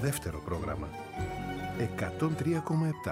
δεύτερο πρόγραμμα. 103,7.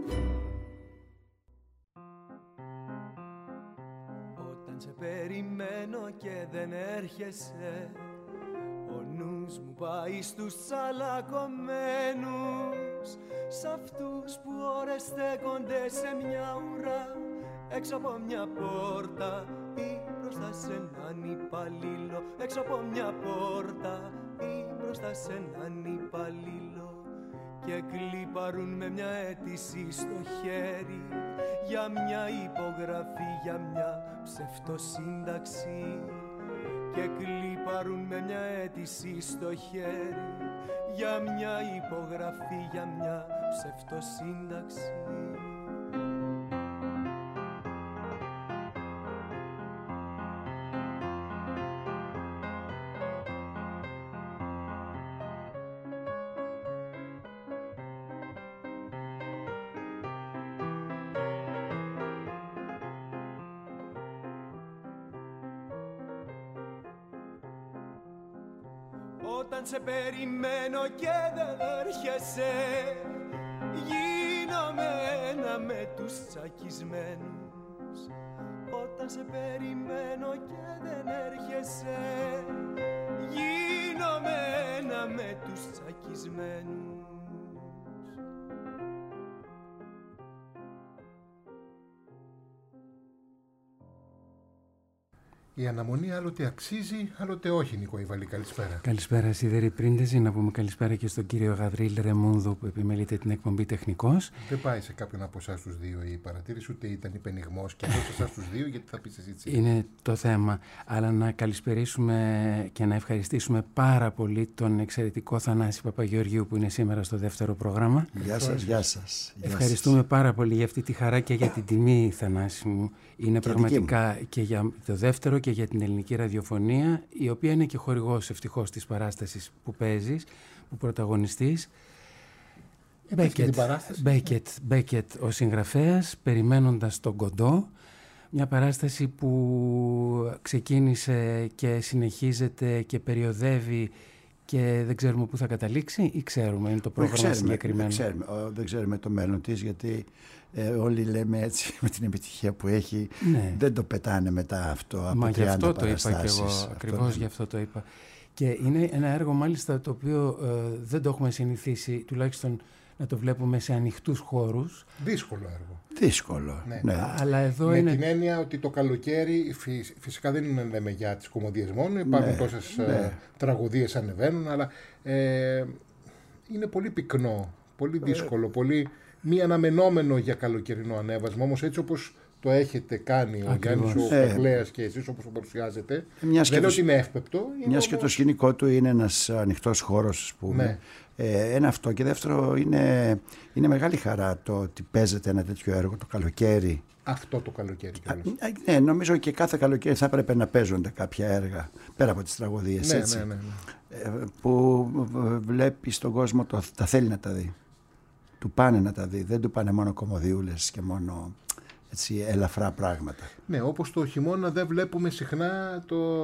Όταν σε περιμένω και δεν έρχεσαι, ο νους μου πάει στους τσαλακωμένους, σ' αυτούς που ώρες στέκονται σε μια ουρά έξω από μια πόρτα ή μπροστά σε έναν υπαλλήλο, έξω από μια πόρτα ή μπροστά σε έναν υπαλλήλο, και κλίπαρουν με μια αίτηση στο χέρι για μια υπογραφή, για μια ψευτοσύνταξη, και κλίπαρουν με μια αίτηση στο χέρι για μια υπογραφή, για μια ψευτοσύνταξη. Όταν σε περιμένω και δεν έρχεσαι, γίνομαι ένα με τους τσακισμένους. Όταν σε περιμένω και δεν έρχεσαι, γίνομαι ένα με τους τσακισμένους. Η αναμονή άλλοτε αξίζει, άλλοτε όχι, Νίκο Ιβαλή. Καλησπέρα. Καλησπέρα, Σιδερή Πρίντεζη. Να πούμε καλησπέρα και στον κύριο Γαβρίλ Ρεμούνδου που επιμελείται την εκπομπή τεχνικός. Δεν πάει σε κάποιον από εσάς τους δύο η παρατήρηση, ούτε ήταν υπενιγμός και από εσάς τους δύο, γιατί θα πεις εσύ. Είναι το θέμα. Αλλά να καλησπερίσουμε και να ευχαριστήσουμε πάρα πολύ τον εξαιρετικό Θανάση Παπαγεωργίου που είναι σήμερα στο δεύτερο πρόγραμμα. Γεια σας, γεια σας. Ευχαριστούμε πάρα πολύ για αυτή τη χαρά και για την τιμή, Θανάση μου. Είναι και πραγματικά και για το δεύτερο και για την ελληνική ραδιοφωνία, η οποία είναι και χορηγός ευτυχώς της παράστασης που παίζεις, που πρωταγωνιστείς. Μπέκετ, ο συγγραφέας, περιμένοντας τον Κοντό. Μια παράσταση που ξεκίνησε και συνεχίζεται και περιοδεύει και δεν ξέρουμε πού θα καταλήξει, ή ξέρουμε, είναι το πρόγραμμα συγκεκριμένο? Δεν ξέρουμε το μέλλον της, γιατί όλοι λέμε έτσι με την επιτυχία που έχει, δεν το πετάνε μετά αυτό από 30 γι' αυτό το είπα και εγώ, ακριβώς γι' αυτό το είπα. Και είναι ένα έργο μάλιστα το οποίο δεν το έχουμε συνηθίσει, τουλάχιστον να το βλέπουμε σε ανοιχτούς χώρους. Δύσκολο έργο. Δύσκολο, ναι. Αλλά εδώ με είναι... την έννοια ότι το καλοκαίρι φυσικά δεν είναι λέμε για τις κομμωδίες μόνο, υπάρχουν τόσες τραγωδίες ανεβαίνουν, αλλά είναι πολύ πυκνό, πολύ δύσκολο, πολύ μη αναμενόμενο για καλοκαιρινό ανέβασμα, όμως έτσι όπως το έχετε κάνει ο Γιάννης ο Κακλέας και εσείς όπως το παρουσιάζετε, δεν λέω ότι είναι εύπεπτο. Μιας και το σκηνικό του είναι ένας ανοιχτός χώρος, ας πούμε. Ένα αυτό, και δεύτερο είναι μεγάλη χαρά το ότι παίζεται ένα τέτοιο έργο το καλοκαίρι. Αυτό το καλοκαίρι κιόλας. Ναι, νομίζω και κάθε καλοκαίρι θα έπρεπε να παίζονται κάποια έργα πέρα από τις τραγωδίες, έτσι. Ναι. Που βλέπει τον κόσμο, τα θέλει να τα δει. Του πάνε να τα δει, δεν του πάνε μόνο κομμωδιούλες και μόνο έτσι ελαφρά πράγματα. Ναι, όπως το χειμώνα δεν βλέπουμε συχνά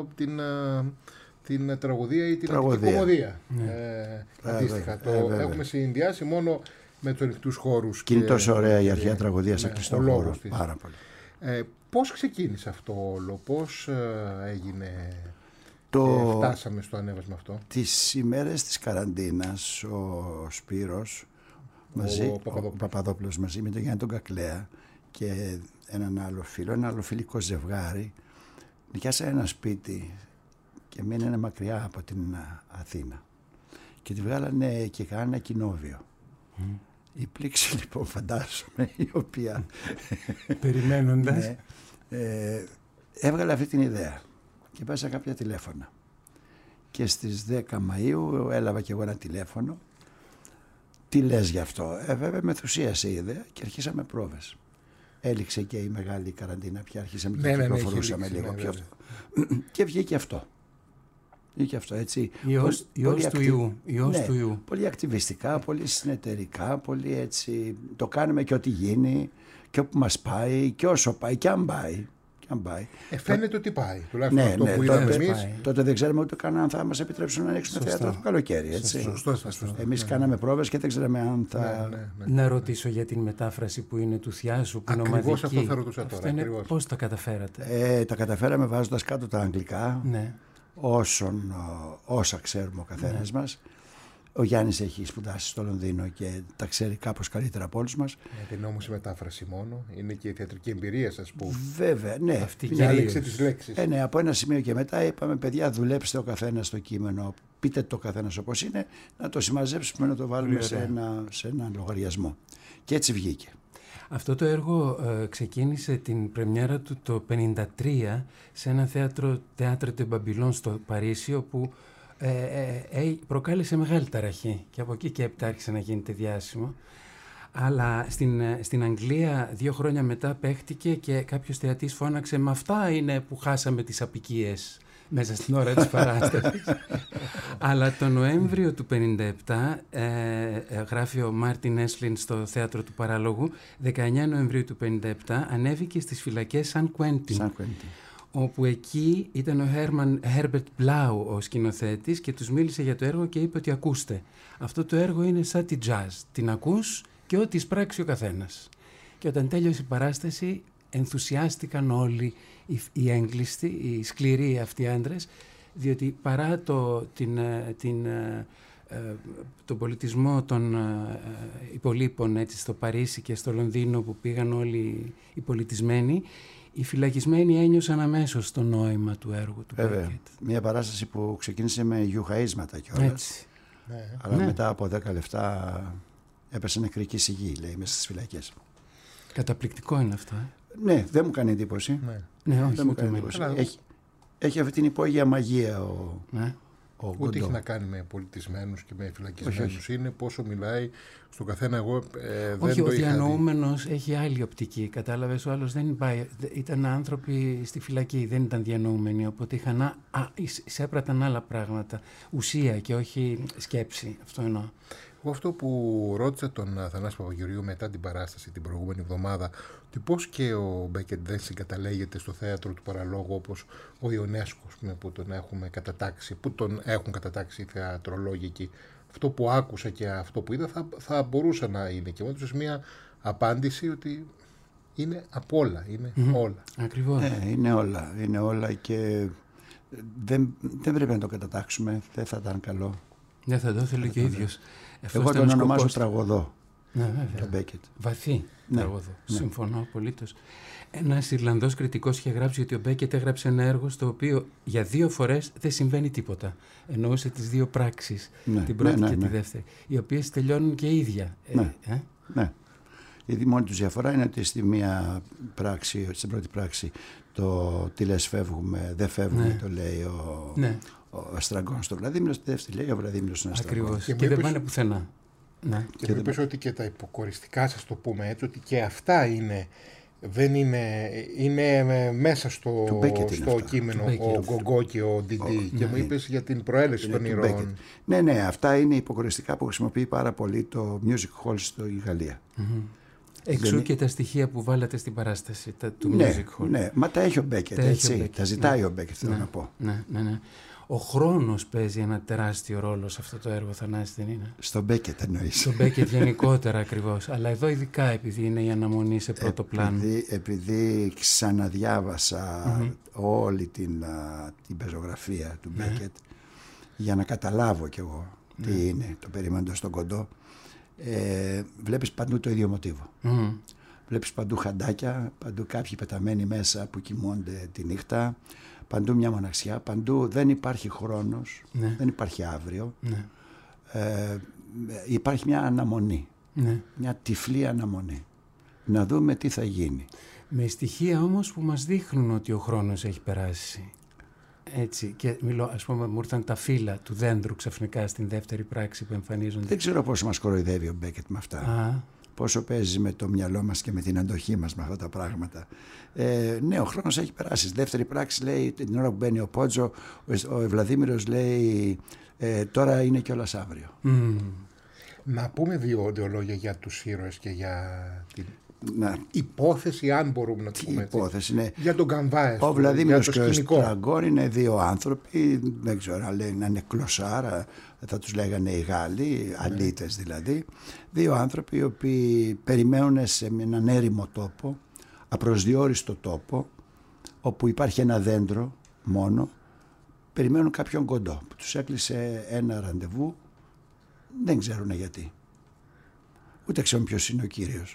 την τραγωδία ή την κομμωδία. Αντίστοιχα, έχουμε συνδυάσει μόνο με τους ανοιχτούς χώρους. Και είναι τόσο ωραία η αρχαία τραγωδία σε κλειστό χώρο. Πάρα πολύ. Πώς ξεκίνησε αυτό όλο, πώς έγινε, φτάσαμε στο ανέβασμα αυτό? Τις ημέρες της καραντίνας ο Σπύρος ο Παπαδόπουλος μαζί με τον Γιάννη τον Κακλέα και έναν άλλο φίλο, ένα άλλο φιλικό ζευγάρι, νοικιάσαν ένα σπίτι και μείνανε μακριά από την Αθήνα και τη βγάλανε και κάνανε ένα κοινόβιο. Η πλήξη λοιπόν, φαντάζομαι, η οποία περιμένοντας έβγαλε αυτή την ιδέα και πάσα κάποια τηλέφωνα και στις 10 Μαΐου έλαβα και εγώ ένα τηλέφωνο. Τι λες γι' αυτό? Βέβαια με ενθουσίασε η ιδέα και αρχίσαμε πρόβες. Έληξε και η μεγάλη καραντίνα πια, αρχίσαμε και κυκλοφορούσαμε λίγο πιο. Και βγήκε αυτό. Βγήκε αυτό, έτσι. Ιός του ιού. Πολύ ακτιβιστικά, πολύ συνεταιρικά, πολύ έτσι. Το κάνουμε και ό,τι γίνει και όπου μας πάει και όσο πάει και αν πάει. αν πάει. Φαίνεται ότι πάει. Τουλάχιστον αυτό που είδαμε εμείς. Τότε δεν ξέραμε ούτε καν αν θα μας επιτρέψουν να ανοίξουμε θέατρο το καλοκαίρι. Σωστό. Εμείς κάναμε πρόβες και δεν ξέραμε αν θα. Να ρωτήσω για την μετάφραση που είναι του Θιάσου, που είναι ομαδική. Ακριβώς αυτό θα ρωτούσα τώρα. Πώς τα καταφέρατε? Τα καταφέραμε βάζοντας κάτω τα αγγλικά, όσα ξέρουμε ο καθένας μας. Ο Γιάννης έχει σπουδάσει στο Λονδίνο και τα ξέρει κάπως καλύτερα από όλους μας. Δεν είναι όμως η μετάφραση μόνο, είναι και η θεατρική εμπειρία σας που. Βέβαια, ναι. Αυτή η διάλεξη της λέξης. Ναι, από ένα σημείο και μετά είπαμε, παιδιά, δουλέψτε ο καθένας το κείμενο, πείτε το καθένας όπως είναι, να το συμμαζέψουμε, να το βάλουμε σε ένα λογαριασμό. Και έτσι βγήκε. Αυτό το έργο ξεκίνησε την πρεμιέρα του το 1953 σε ένα θέατρο του Μπαμπυλών στο Παρίσι, όπου προκάλεσε μεγάλη ταραχή και από εκεί και έπειτα άρχισε να γίνεται διάσημο. Αλλά στην Αγγλία 2 χρόνια μετά παίχτηκε και κάποιος θεατής φώναξε «Μα αυτά είναι που χάσαμε τις απικίες» μέσα στην ώρα της παράστασης. Αλλά το Νοέμβριο του 1957, γράφει ο Μάρτιν Έσλιν στο Θέατρο του Παραλόγου, 19 Νοεμβρίου του 1957 ανέβηκε στις φυλακές Σαν Κουέντιν, όπου εκεί ήταν ο Herbert Blau ο σκηνοθέτης και τους μίλησε για το έργο και είπε ότι ακούστε, αυτό το έργο είναι σαν τη jazz, την ακούς και ό,τι εισπράξει ο καθένας. Και όταν τέλειωσε η παράσταση ενθουσιάστηκαν όλοι οι έγκλειστοι, οι σκληροί αυτοί άντρες, διότι παρά τον πολιτισμό των υπολείπων έτσι, στο Παρίσι και στο Λονδίνο που πήγαν όλοι οι πολιτισμένοι, οι φυλακισμένοι ένιωσαν αμέσως το νόημα του έργου του Μπέκετ. Μια παράσταση που ξεκίνησε με γιουχαίσματα κιόλας. Αλλά μετά από 10 λεπτά έπεσε νεκρική σιγή, λέει, μέσα στις φυλακές. Καταπληκτικό είναι αυτό. Ναι, δεν μου κάνει εντύπωση. Ναι, όχι, δεν μου κάνει εντύπωση. Έχει αυτή την υπόγεια μαγεία ούτε έχει να κάνει με πολιτισμένους και με φυλακισμένους. Είναι πόσο μιλάει στον καθένα. Εγώ όχι, ο διανοούμενος έχει άλλη οπτική. Κατάλαβες, ο άλλος δεν πάει. Ήταν άνθρωποι στη φυλακή, δεν ήταν διανοούμενοι. Οπότε εισέπραταν άλλα πράγματα. Ουσία και όχι σκέψη. Αυτό εννοώ. Εγώ αυτό που ρώτησα τον Θανάση Παπαγεωργίου μετά την παράσταση την προηγούμενη εβδομάδα, ότι πώς και ο Μπέκετ δεν συγκαταλέγεται στο Θέατρο του Παραλόγου όπως ο Ιονέσκος που τον έχουν κατατάξει οι θεατρολόγοι εκεί. Αυτό που άκουσα και αυτό που είδα θα μπορούσε να είναι και μόνο σε μια απάντηση ότι είναι απ' όλα, είναι όλα. Ακριβώς. Είναι όλα και δεν πρέπει να το κατατάξουμε, δεν θα ήταν καλό. Δεν θα το ήθελε και ο ίδιος. Εγώ τον ονομάζω τραγωδό. Το Μπέκετ. Βαθύ τραγωδό. Συμφωνώ απολύτως. Ένας Ιρλανδός κριτικός είχε γράψει ότι ο Μπέκετ έγραψε ένα έργο στο οποίο για 2 φορές δεν συμβαίνει τίποτα. Εννοούσε τις 2 πράξεις, την πρώτη και τη δεύτερη, οι οποίες τελειώνουν και ίδια. Ναι. Η μόνη τους διαφορά είναι ότι στην πρώτη πράξη το τι λες φεύγουμε, δεν φεύγουμε, το λέει ο Αστραγκός στο Βλαδίμηρο, στη δεύτερη λέει ο Βλαδίμηρος στον Αστραγκό. Ακριβώς. Και δεν πάνε πουθενά. Και μου είπες ότι και τα υποκοριστικά, σας το πούμε έτσι, ότι και αυτά δεν είναι μέσα στο κείμενο ο Γκογκό και ο Ντιντί. Και μου είπες για την προέλευση των ηρώων. Ναι, αυτά είναι υποκοριστικά που χρησιμοποιεί πάρα πολύ το Music Hall στη Γαλλία. Εξού και τα στοιχεία που βάλατε στην παράσταση του Music Hall. Ναι, μα τα έχει ο Μπέκετ, έτσι. Τα ζητάει ο Μπέκετ, θέλω να πω. Ναι. Ο χρόνος παίζει ένα τεράστιο ρόλο σε αυτό το έργο, Θανάση, δεν είναι? Στον Μπέκετ εννοείς. Στον Μπέκετ γενικότερα ακριβώς. Αλλά εδώ ειδικά επειδή είναι η αναμονή σε πρώτο πλάνο. Επειδή ξαναδιάβασα όλη την πεζογραφία του Μπέκετ για να καταλάβω κι εγώ τι είναι το περιμένοντος στον Κοντό, βλέπεις παντού το ίδιο μοτίβο. Βλέπεις παντού χαντάκια, παντού κάποιοι πεταμένοι μέσα που κοιμώνται τη νύχτα, παντού μια μοναξιά, παντού δεν υπάρχει χρόνος, δεν υπάρχει αύριο. Υπάρχει μια αναμονή, μια τυφλή αναμονή. Να δούμε τι θα γίνει. Με στοιχεία όμως που μας δείχνουν ότι ο χρόνος έχει περάσει. Έτσι, και ας πούμε, μου ήρθαν τα φύλλα του δέντρου ξαφνικά στην δεύτερη πράξη που εμφανίζονται. Δεν ξέρω πόσο μας κοροϊδεύει ο Μπέκετ με αυτά. Πόσο παίζει με το μυαλό μας και με την αντοχή μας με αυτά τα πράγματα. Ναι, ο χρόνος έχει περάσει. Στη δεύτερη πράξη λέει, την ώρα που μπαίνει ο Πότζο, ο Βλαδίμηρος λέει τώρα είναι κιόλας αύριο. Να πούμε 2 λόγια για τους ήρωες και για υπόθεση, αν μπορούμε να το πούμε έτσι. Υπόθεση, ναι. Για τον Καμβά, ο Βλαδίμηρος και ο Στραγκόν είναι δύο άνθρωποι, δεν ξέρω αν είναι κλωσάρα, θα τους λέγανε οι Γάλλοι, αλίτες δηλαδή. Δύο άνθρωποι οι οποίοι περιμένουν σε έναν έρημο τόπο, απροσδιόριστο τόπο, όπου υπάρχει ένα δέντρο μόνο, περιμένουν κάποιον κοντό που τους έκλεισε ένα ραντεβού, δεν ξέρουν γιατί. Ούτε ξέρουν ποιος είναι ο κύριος.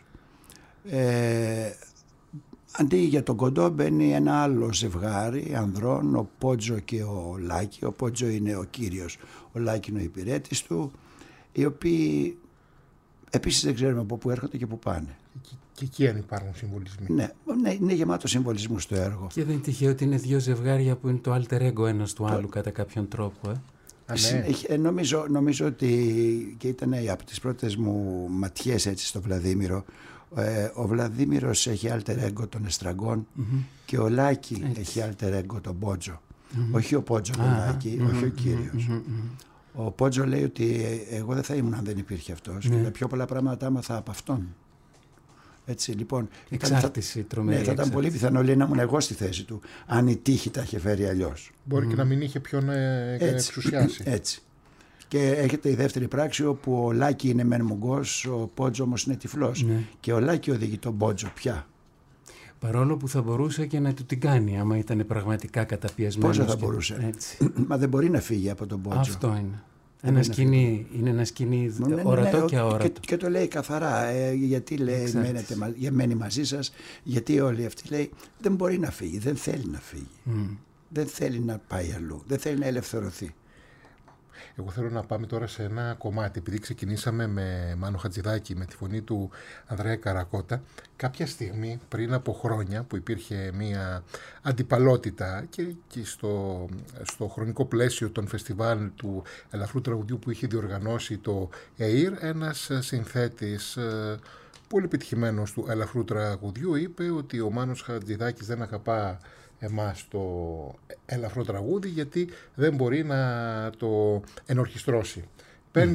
Αντί για τον κοντό μπαίνει ένα άλλο ζευγάρι ανδρών, ο Πότζο και ο Λάκη. Ο Πότζο είναι ο κύριος, ο Λάκη είναι ο υπηρέτης του, οι οποίοι επίσης δεν ξέρουμε από πού έρχονται και πού πάνε. Και εκεί αν υπάρχουν συμβολισμοί. Ναι, είναι γεμάτο συμβολισμού στο έργο. Και δεν είναι τυχαίο ότι είναι δύο ζευγάρια που είναι το alter ego ένας του άλλου κατά κάποιον τρόπο. Ναι. Νομίζω ότι και ήταν από τις πρώτες μου ματιές έτσι στο Βλαδίμηρο. Ο Βλαδίμηρος έχει alter ego τον Εστραγκόν και ο Λάκη έχει alter ego τον Πότζο. Όχι ο Πότζο τον Λάκη, όχι ο κύριος. Ο Πότζο λέει ότι εγώ δεν θα ήμουν αν δεν υπήρχε αυτός και τα πιο πολλά πράγματα άμαθα από αυτόν. Έτσι, λοιπόν, εξάρτηση τρομερή. Θα ήταν πολύ πιθανό να ήμουν εγώ στη θέση του, αν η τύχη τα είχε φέρει αλλιώς. Μπορεί και να μην είχε ποιον εξουσιάσει. Έτσι. Και έχετε η δεύτερη πράξη όπου ο Λάκη είναι μεν μουγκός, ο Πότζο όμως είναι τυφλός. Ναι. Και ο Λάκη οδηγεί τον Πότζο πια. Παρόλο που θα μπορούσε και να του την κάνει, άμα ήταν πραγματικά καταπιεσμένος. Πώς θα μπορούσε. Μα δεν μπορεί να φύγει από τον Πότζο. Αυτό είναι. Είναι ένα σκηνή ορατό και αόρατο. Και το λέει καθαρά. Γιατί λέει μένει μαζί σας, γιατί όλοι αυτοί λέει δεν μπορεί να φύγει, δεν θέλει να φύγει. Δεν θέλει να πάει αλλού, δεν θέλει να ελευθερωθεί. Εγώ θέλω να πάμε τώρα σε ένα κομμάτι, επειδή ξεκινήσαμε με Μάνο Χατζηδάκη, με τη φωνή του Ανδρέα Καρακώτα. Κάποια στιγμή πριν από χρόνια που υπήρχε μια αντιπαλότητα και στο χρονικό πλαίσιο των φεστιβάλ του ελαφρού τραγουδιού που είχε διοργανώσει το ΕΙΡ, ένας συνθέτης πολύ επιτυχημένος του ελαφρού τραγουδιού είπε ότι ο Μάνος Χατζηδάκης δεν αγαπά εμάς το ελαφρό τραγούδι γιατί δεν μπορεί να το ενορχιστρώσει. Παίρνει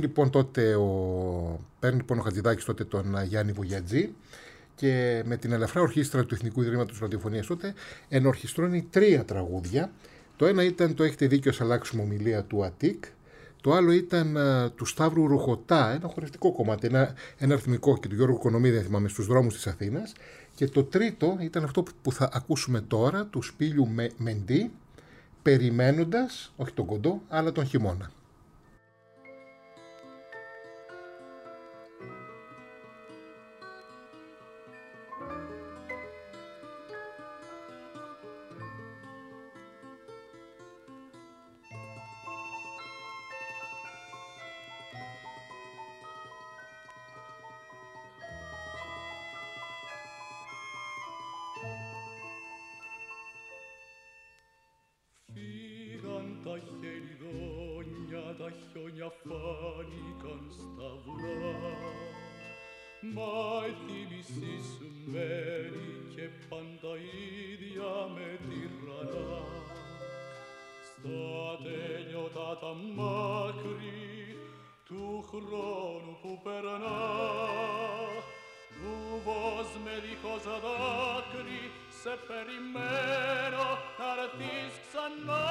λοιπόν ο Χατζηδάκης τότε τον Γιάννη Βογιατζή και με την ελαφρά ορχήστρα του Εθνικού Ιδρύματος Ραδιοφωνίας τότε ενορχιστρώνει 3 τραγούδια. Το ένα ήταν το «Έχετε δίκιο, ας αλλάξουμε ομιλία» του Αττικ. Το άλλο ήταν του Σταύρου Ρουχωτά, ένα χορευτικό κομμάτι, ένα αριθμικό, και του Γιώργου Κονομίδη, δεν θυμάμαι, «Στους δρόμους της Αθήνας». Και το τρίτο ήταν αυτό που θα ακούσουμε τώρα, του Σπύλιου Μεντή, «Περιμένοντας», όχι τον κοντό, αλλά τον χειμώνα. Τα χεριδόνια, τα χιόνια φάνηκαν στα βουρά. Μα η θύμηση σου μένει και πάντα ίδια με τυραννά. Στα τέλειωτα τα μάκρη του χρόνου που περνά, βουβός με δίχως δάκρυ, σε περιμένω να έρθεις ξανά.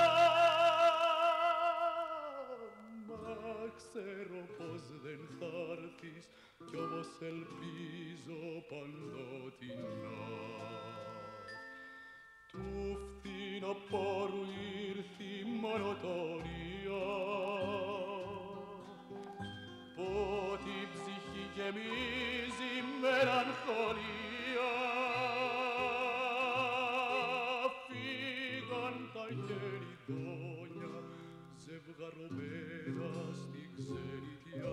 Μα ξέρω πως δεν θα έρθεις κι όμως ελπίζω παντοτινά. Του φθινοπόρου ήρθε η μονοτονία, που την ψυχή γεμίζει μελαγχολία. Χεριδόνια ζευγαρωμένα στην ξενιτιά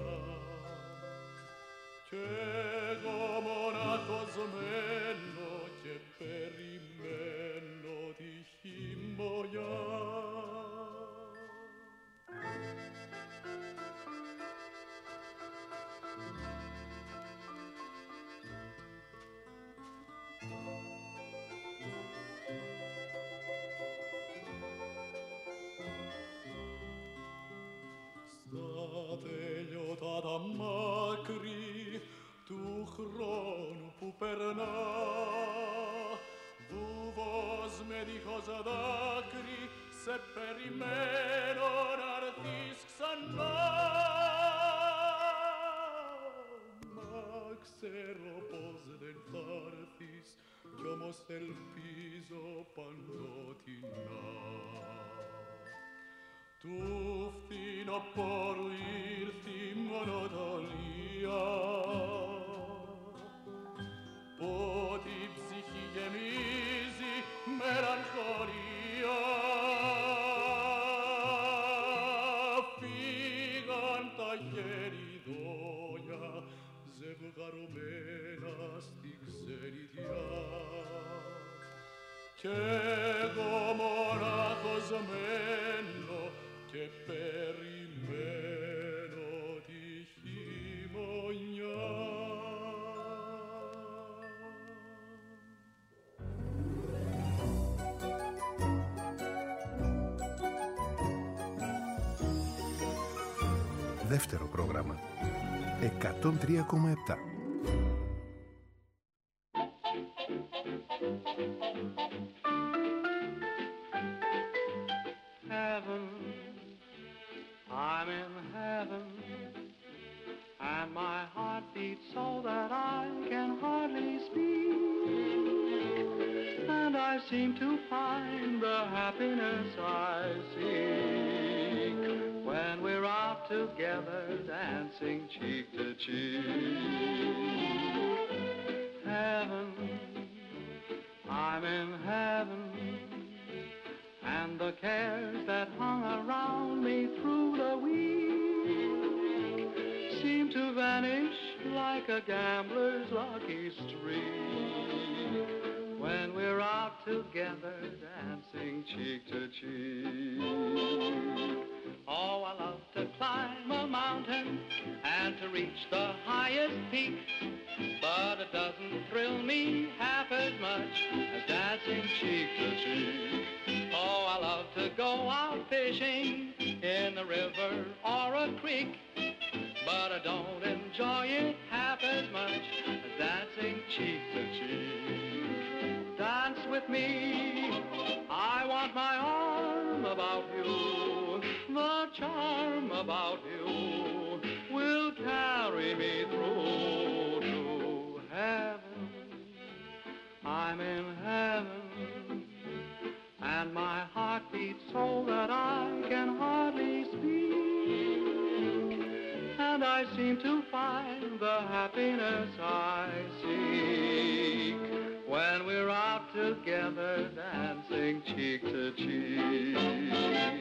κι εγώ μονάχος μένω και περιμένω τη χειμωνιά. Τέλειωτα τα μάκρη του χρόνου που με δίχως δάκρυ, σε περιμένω να έρθεις ξανά. Μα ξέρω πως δεν θα έρθεις, κι όμως ελπίζω παντοτινά. Του φθινοπόρου ήρθε η μονοτονία, που την ψυχή γεμίζει μελαγχολία. Φύγαν τα γεριδόνια ζευγαρωμένα στη ξενιτιά, κι εγώ μονάχος μένω και περιμένω τη χειμωνιά. Δεύτερο πρόγραμμα 103,7. I'm in heaven, and my heart beats so that I can hardly speak, and I seem to find the happiness I seek when we're out together dancing cheek to cheek. Heaven, I'm in heaven, and the cares that hung around me through the week seem to vanish like a gambler's lucky streak when we're out together dancing cheek to cheek. Oh, I love to climb a mountain and to reach the highest peak, but it doesn't thrill me half as much as dancing cheek to cheek. Oh, I love to go out fishing in the river or a creek, but I don't enjoy it half as much as dancing cheek to cheek. Dance with me, I want my arm about you, the charm about you will carry me through to heaven. I'm in heaven, and my heart beats so that I can hardly speak, and I seem to find the happiness I seek when we're out together dancing cheek to cheek.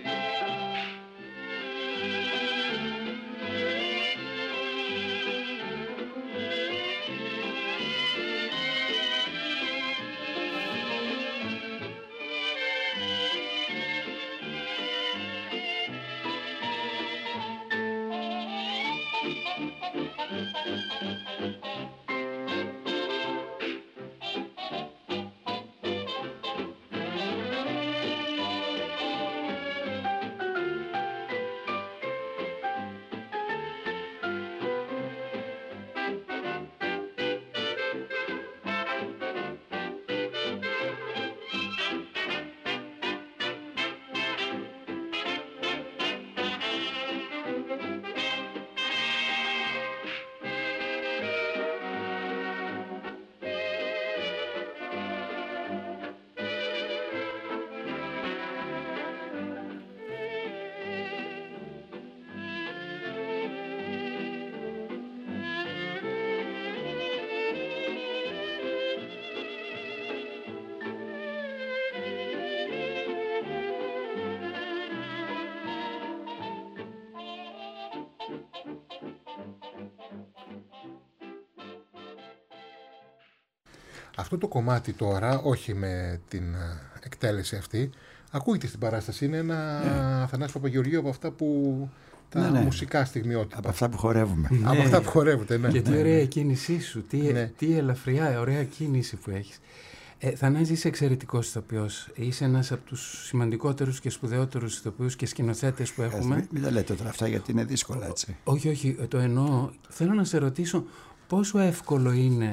Αυτό το κομμάτι τώρα, όχι με την εκτέλεση αυτή, ακούγεται στην παράσταση. Είναι ένα Αθανάση Παπαγεωργίου από αυτά που... τα μουσικά στιγμιότυπα. Από αυτά που χορεύουμε. Ναι. Από αυτά που χορεύετε, ναι. Και τι ωραία κίνησή σου, τι ελαφριά, ωραία κίνηση που έχεις. Θανάση, είσαι εξαιρετικός ηθοποιός. Είσαι ένας από τους σημαντικότερους και σπουδαιότερους ηθοποιούς και σκηνοθέτες που έχουμε. Μην τα λέτε τώρα αυτά, γιατί είναι δύσκολα, έτσι. Όχι, το εννοώ. Θέλω να σε ρωτήσω πόσο εύκολο είναι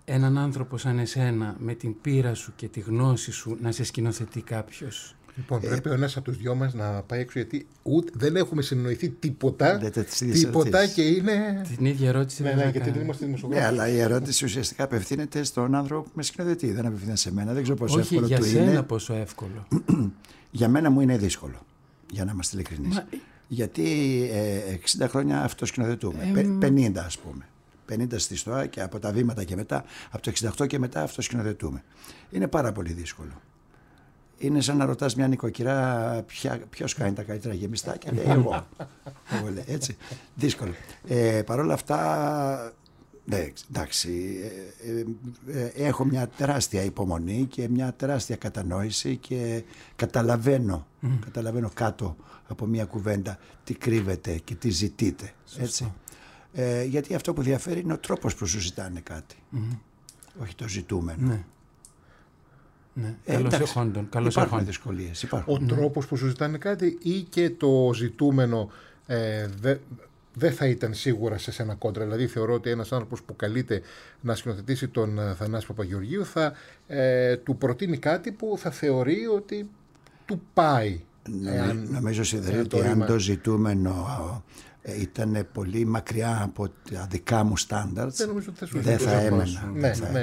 έναν άνθρωπο σαν εσένα, με την πείρα σου και τη γνώση σου, να σε σκηνοθετεί κάποιος? Λοιπόν, πρέπει ο ένας από τους δυο μας να πάει έξω, γιατί δεν έχουμε συνοηθεί τίποτα και είναι... Την ίδια ερώτηση ναι, γιατί δεν είμαστε δημοσιογράφοι. Ναι, αλλά η ερώτηση ουσιαστικά απευθύνεται στον άνθρωπο που με σκηνοθετεί, δεν απευθύνεται σε μένα. Δεν ξέρω πόσο εύκολο του είναι. Όχι, για σένα πόσο εύκολο. Για μένα μου είναι δύσκολο, για να είμαστε ειλικρινείς. Γιατί 60 χρόνια αυτοσκηνοθετούμε, 50 ας πούμε. 50 στη ΣΤΟΑ και από τα βήματα και μετά, από το 68 και μετά αυτοσκηνοθετούμε. Είναι πάρα πολύ δύσκολο. Είναι σαν να ρωτάς μια νοικοκυρά ποιος κάνει τα καλύτερα γεμιστά και λέει εγώ. Έτσι, δύσκολο. Παρ' όλα αυτά, ναι, εντάξει, έχω μια τεράστια υπομονή και μια τεράστια κατανόηση και καταλαβαίνω κάτω από μια κουβέντα τι κρύβεται και τι ζητείτε. Έτσι. Γιατί αυτό που διαφέρει είναι ο τρόπος που σου ζητάνε κάτι, όχι το ζητούμενο. Ναι. Ναι. Υπάρχουν δυσκολίες. Ο τρόπος που σου ζητάνε κάτι ή και το ζητούμενο δεν θα ήταν σίγουρα σε σένα κόντρα. Δηλαδή θεωρώ ότι ένας άνθρωπος που καλείται να σκηνοθετήσει τον Θανάση Παπαγεωργίου θα του προτείνει κάτι που θα θεωρεί ότι του πάει. Νομίζω ότι αν το ζητούμενο ήταν πολύ μακριά από τα δικά μου στάνταρτς, δεν θα έμενα.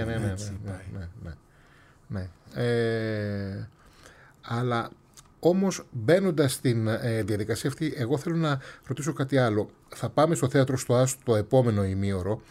Ναι. Αλλά όμως μπαίνοντας στην διαδικασία αυτή, εγώ θέλω να ρωτήσω κάτι άλλο. Θα πάμε στο θέατρο στο ΑΣΤ το επόμενο ημίωρο,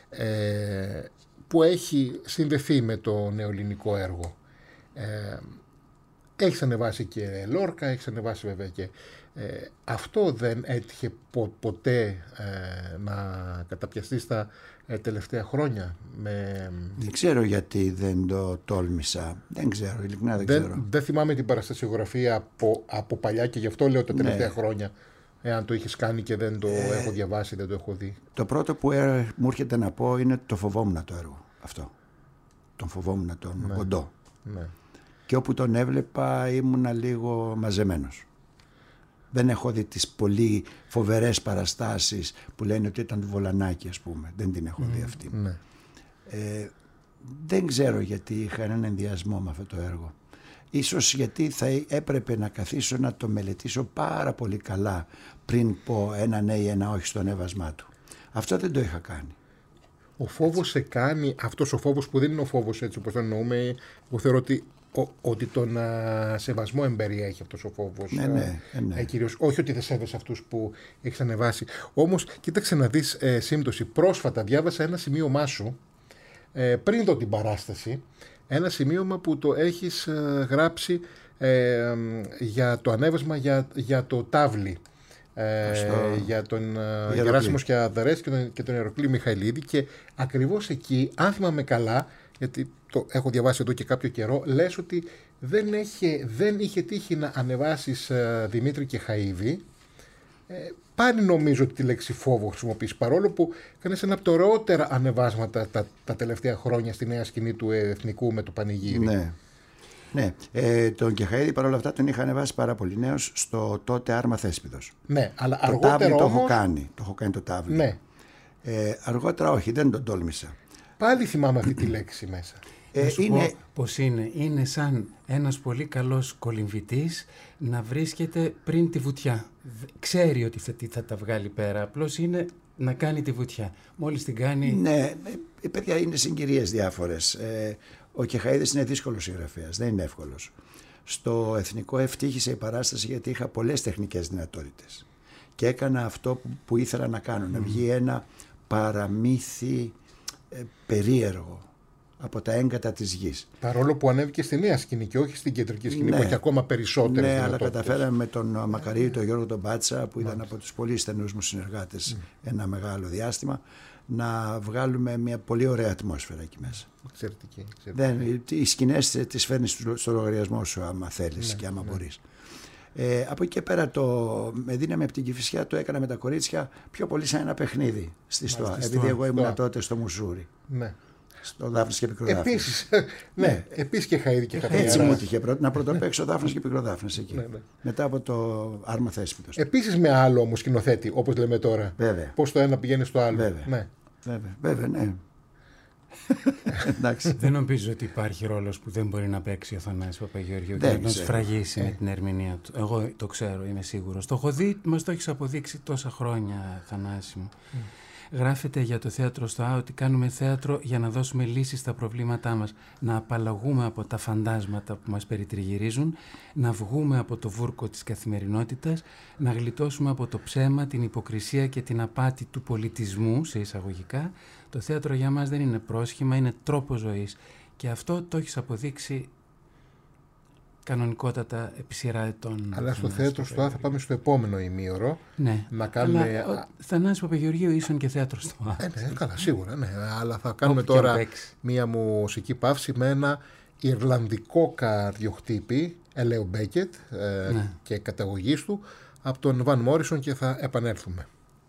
που έχει συνδεθεί με το νεοελληνικό έργο. Έχεις ανεβάσει και Λόρκα, έχεις ανεβάσει βέβαια και αυτό δεν έτυχε ποτέ να καταπιαστεί στα τελευταία χρόνια? Δεν ξέρω γιατί δεν το τόλμησα. Δεν ξέρω, ειλικρινά δεν ξέρω. Δεν θυμάμαι την παραστασιογραφία από παλιά και γι' αυτό λέω τα τελευταία χρόνια. Εάν το είχες κάνει και δεν το έχω διαβάσει, δεν το έχω δει. Το πρώτο που μου έρχεται να πω είναι το φοβόμουν το έργο αυτό. Τον φοβόμουν τον κοντό. Ναι. Και όπου τον έβλεπα ήμουνα λίγο μαζεμένος. Δεν έχω δει τις πολύ φοβερές παραστάσεις που λένε ότι ήταν του Βολανάκη, ας πούμε. Δεν την έχω δει αυτή. Ναι. Δεν ξέρω γιατί είχα έναν ενδιασμό με αυτό το έργο. Ίσως γιατί θα έπρεπε να καθίσω να το μελετήσω πάρα πολύ καλά πριν πω ένα ναι ή ένα όχι στο ανέβασμά του. Αυτό δεν το είχα κάνει. Ο φόβος σε κάνει, αυτός ο φόβος που δεν είναι ο φόβος έτσι όπως το εννοούμε, εγώ θεωρώ ότι τον σεβασμό εμπεριέχει αυτός ο φόβος. Ναι. Κυρίως, όχι ότι δεν σέβεσαι αυτούς που έχεις ανεβάσει. Όμως, κοίταξε να δεις σύμπτωση. Πρόσφατα διάβασα ένα σημείωμά σου, πριν δω την παράσταση, ένα σημείωμα που το έχεις γράψει για το ανέβασμα για το Τάβλι. Για τον Γεράσιμο Σκιαδαρές και τον Ηρακλή Μιχαηλίδη, και ακριβώς εκεί, αν θυμάμαι καλά, γιατί το έχω διαβάσει εδώ και κάποιο καιρό, λες ότι δεν είχε τύχει να ανεβάσεις Δημήτρη και Χαΐβη. Πάλι νομίζω ότι τη λέξη φόβο χρησιμοποιείς, παρόλο που κάνεις ένα από τα ωραιότερα ανεβάσματα τα τελευταία χρόνια στη νέα σκηνή του Εθνικού με το Πανηγύρι. Ναι, τον Κεχαΐδη παρόλα αυτά τον είχα ανεβάσει πάρα πολύ νέος στο τότε Άρμα Θέσπιδος. Ναι, αλλά το αργότερα τάβλι όμως... το έχω κάνει, το τάβλι. Ναι. Αργότερα όχι, δεν τον τόλμησα. Πάλι θυμάμαι αυτή τη λέξη μέσα. Είναι... Πώς είναι. Είναι σαν ένας πολύ καλός κολυμβητής να βρίσκεται πριν τη βουτιά. Ξέρει ότι θα τα βγάλει πέρα, απλώς είναι να κάνει τη βουτιά. Μόλις την κάνει... Ναι, παιδιά, είναι συγκυρίες διάφορες. Ο Κεχαΐδης είναι δύσκολος συγγραφέας, δεν είναι εύκολος. Στο Εθνικό ευτύχησε η παράσταση γιατί είχα πολλές τεχνικές δυνατότητες. Και έκανα αυτό που ήθελα να κάνω, να βγει ένα παραμύθι περίεργο από τα έγκατα της γης. Παρόλο που ανέβηκε στη νέα σκηνή και όχι στην κεντρική σκηνή, που έχει ακόμα περισσότερες δυνατότητες. Αλλά καταφέραμε με τον Μακαρίου, τον Γιώργο τον Μπάτσα, που ήταν από τους πολύ στενούς μου συνεργάτες ένα μεγάλο διάστημα, να βγάλουμε μια πολύ ωραία ατμόσφαιρα εκεί μέσα. Εξαιρετική. Οι σκηνές τις φέρνεις στο λογαριασμό σου άμα θέλεις και άμα μπορείς. Από εκεί και πέρα με δύναμη από την Κηφισιά το έκανα με τα κορίτσια πιο πολύ σαν ένα παιχνίδι στη ΣΤΟΑ, επειδή εγώ ήμουν τότε στο Μουσούρι. Ναι. Στο Δάφνης και Πικροδάφνης. Επίσης, επίσης και Χαΐδη και Χατζηδάκη. Έτσι μου έτυχε να πρωτοπαίξω Δάφνης και Πικροδάφνης εκεί. Μετά από το Άρμα Θέσπιδος. Επίσης με άλλο όμως σκηνοθέτη, όπως λέμε τώρα. Βέβαια. Πώς το ένα πηγαίνει στο άλλο. Βέβαια, ναι. Δεν νομίζω ότι υπάρχει ρόλος που δεν μπορεί να παίξει ο Θανάσης Παπαγεωργίου και να τον σφραγίσει με την ερμηνεία του. Εγώ το ξέρω, είμαι σίγουρος. Το έχω δει, μας το έχεις αποδείξει τόσα χρόνια, Θανάση μου. Γράφεται για το θέατρο στο ΑΟ ότι κάνουμε θέατρο για να δώσουμε λύσεις στα προβλήματά μας, να απαλλαγούμε από τα φαντάσματα που μας περιτριγυρίζουν, να βγούμε από το βούρκο της καθημερινότητας, να γλιτώσουμε από το ψέμα, την υποκρισία και την απάτη του πολιτισμού, σε εισαγωγικά. Το θέατρο για μας δεν είναι πρόσχημα, είναι τρόπο ζωής. Και αυτό το έχεις αποδείξει κανονικότατα επί σειρά ετών. Αλλά στο θέατρο στο ΑΟ θα πάμε στο επόμενο ημίωρο. Ναι. Να κάνουμε... Θανάση Παπαγεωργίου ίσον και θέατρο στο ΑΟ. Ναι, καλά, σίγουρα. Ναι. Αλλά θα κάνουμε τώρα μία μουσική παύση με ένα Ιρλανδικό καρδιοχτύπη, Ελέο Μπέκετ, και καταγωγής του, από τον Βαν Μόρισον, και θα επανέλθουμε.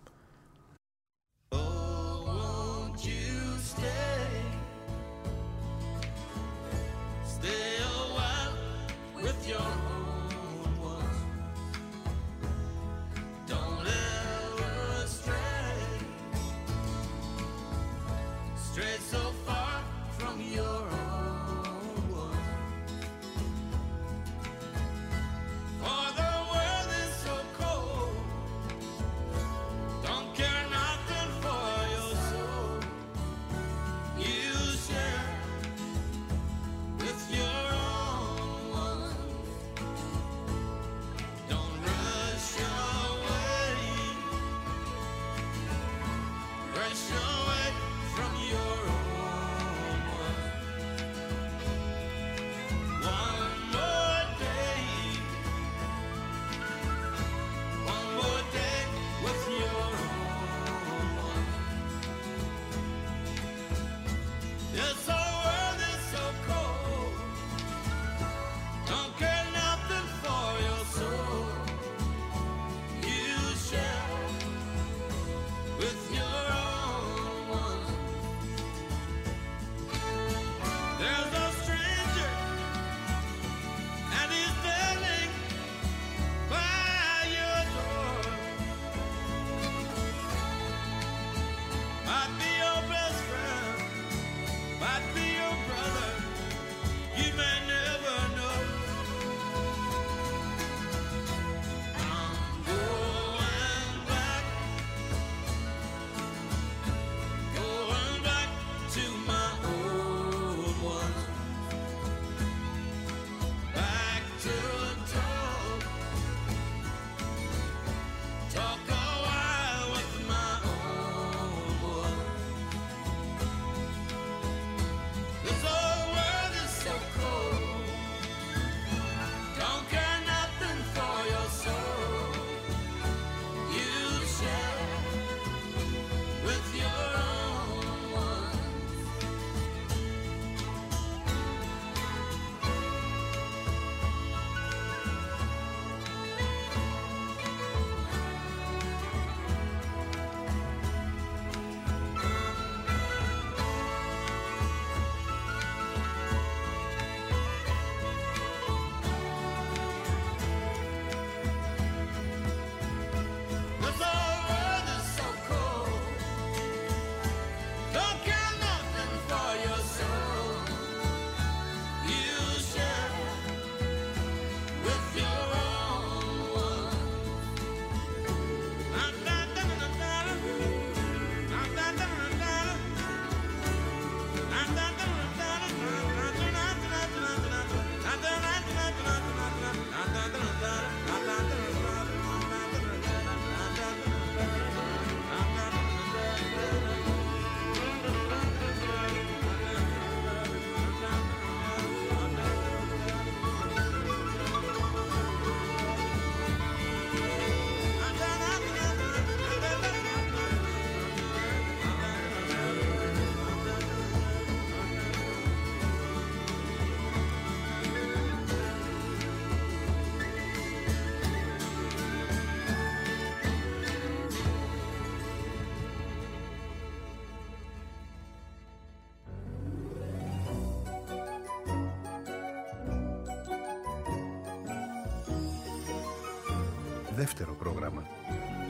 Δεύτερο πρόγραμμα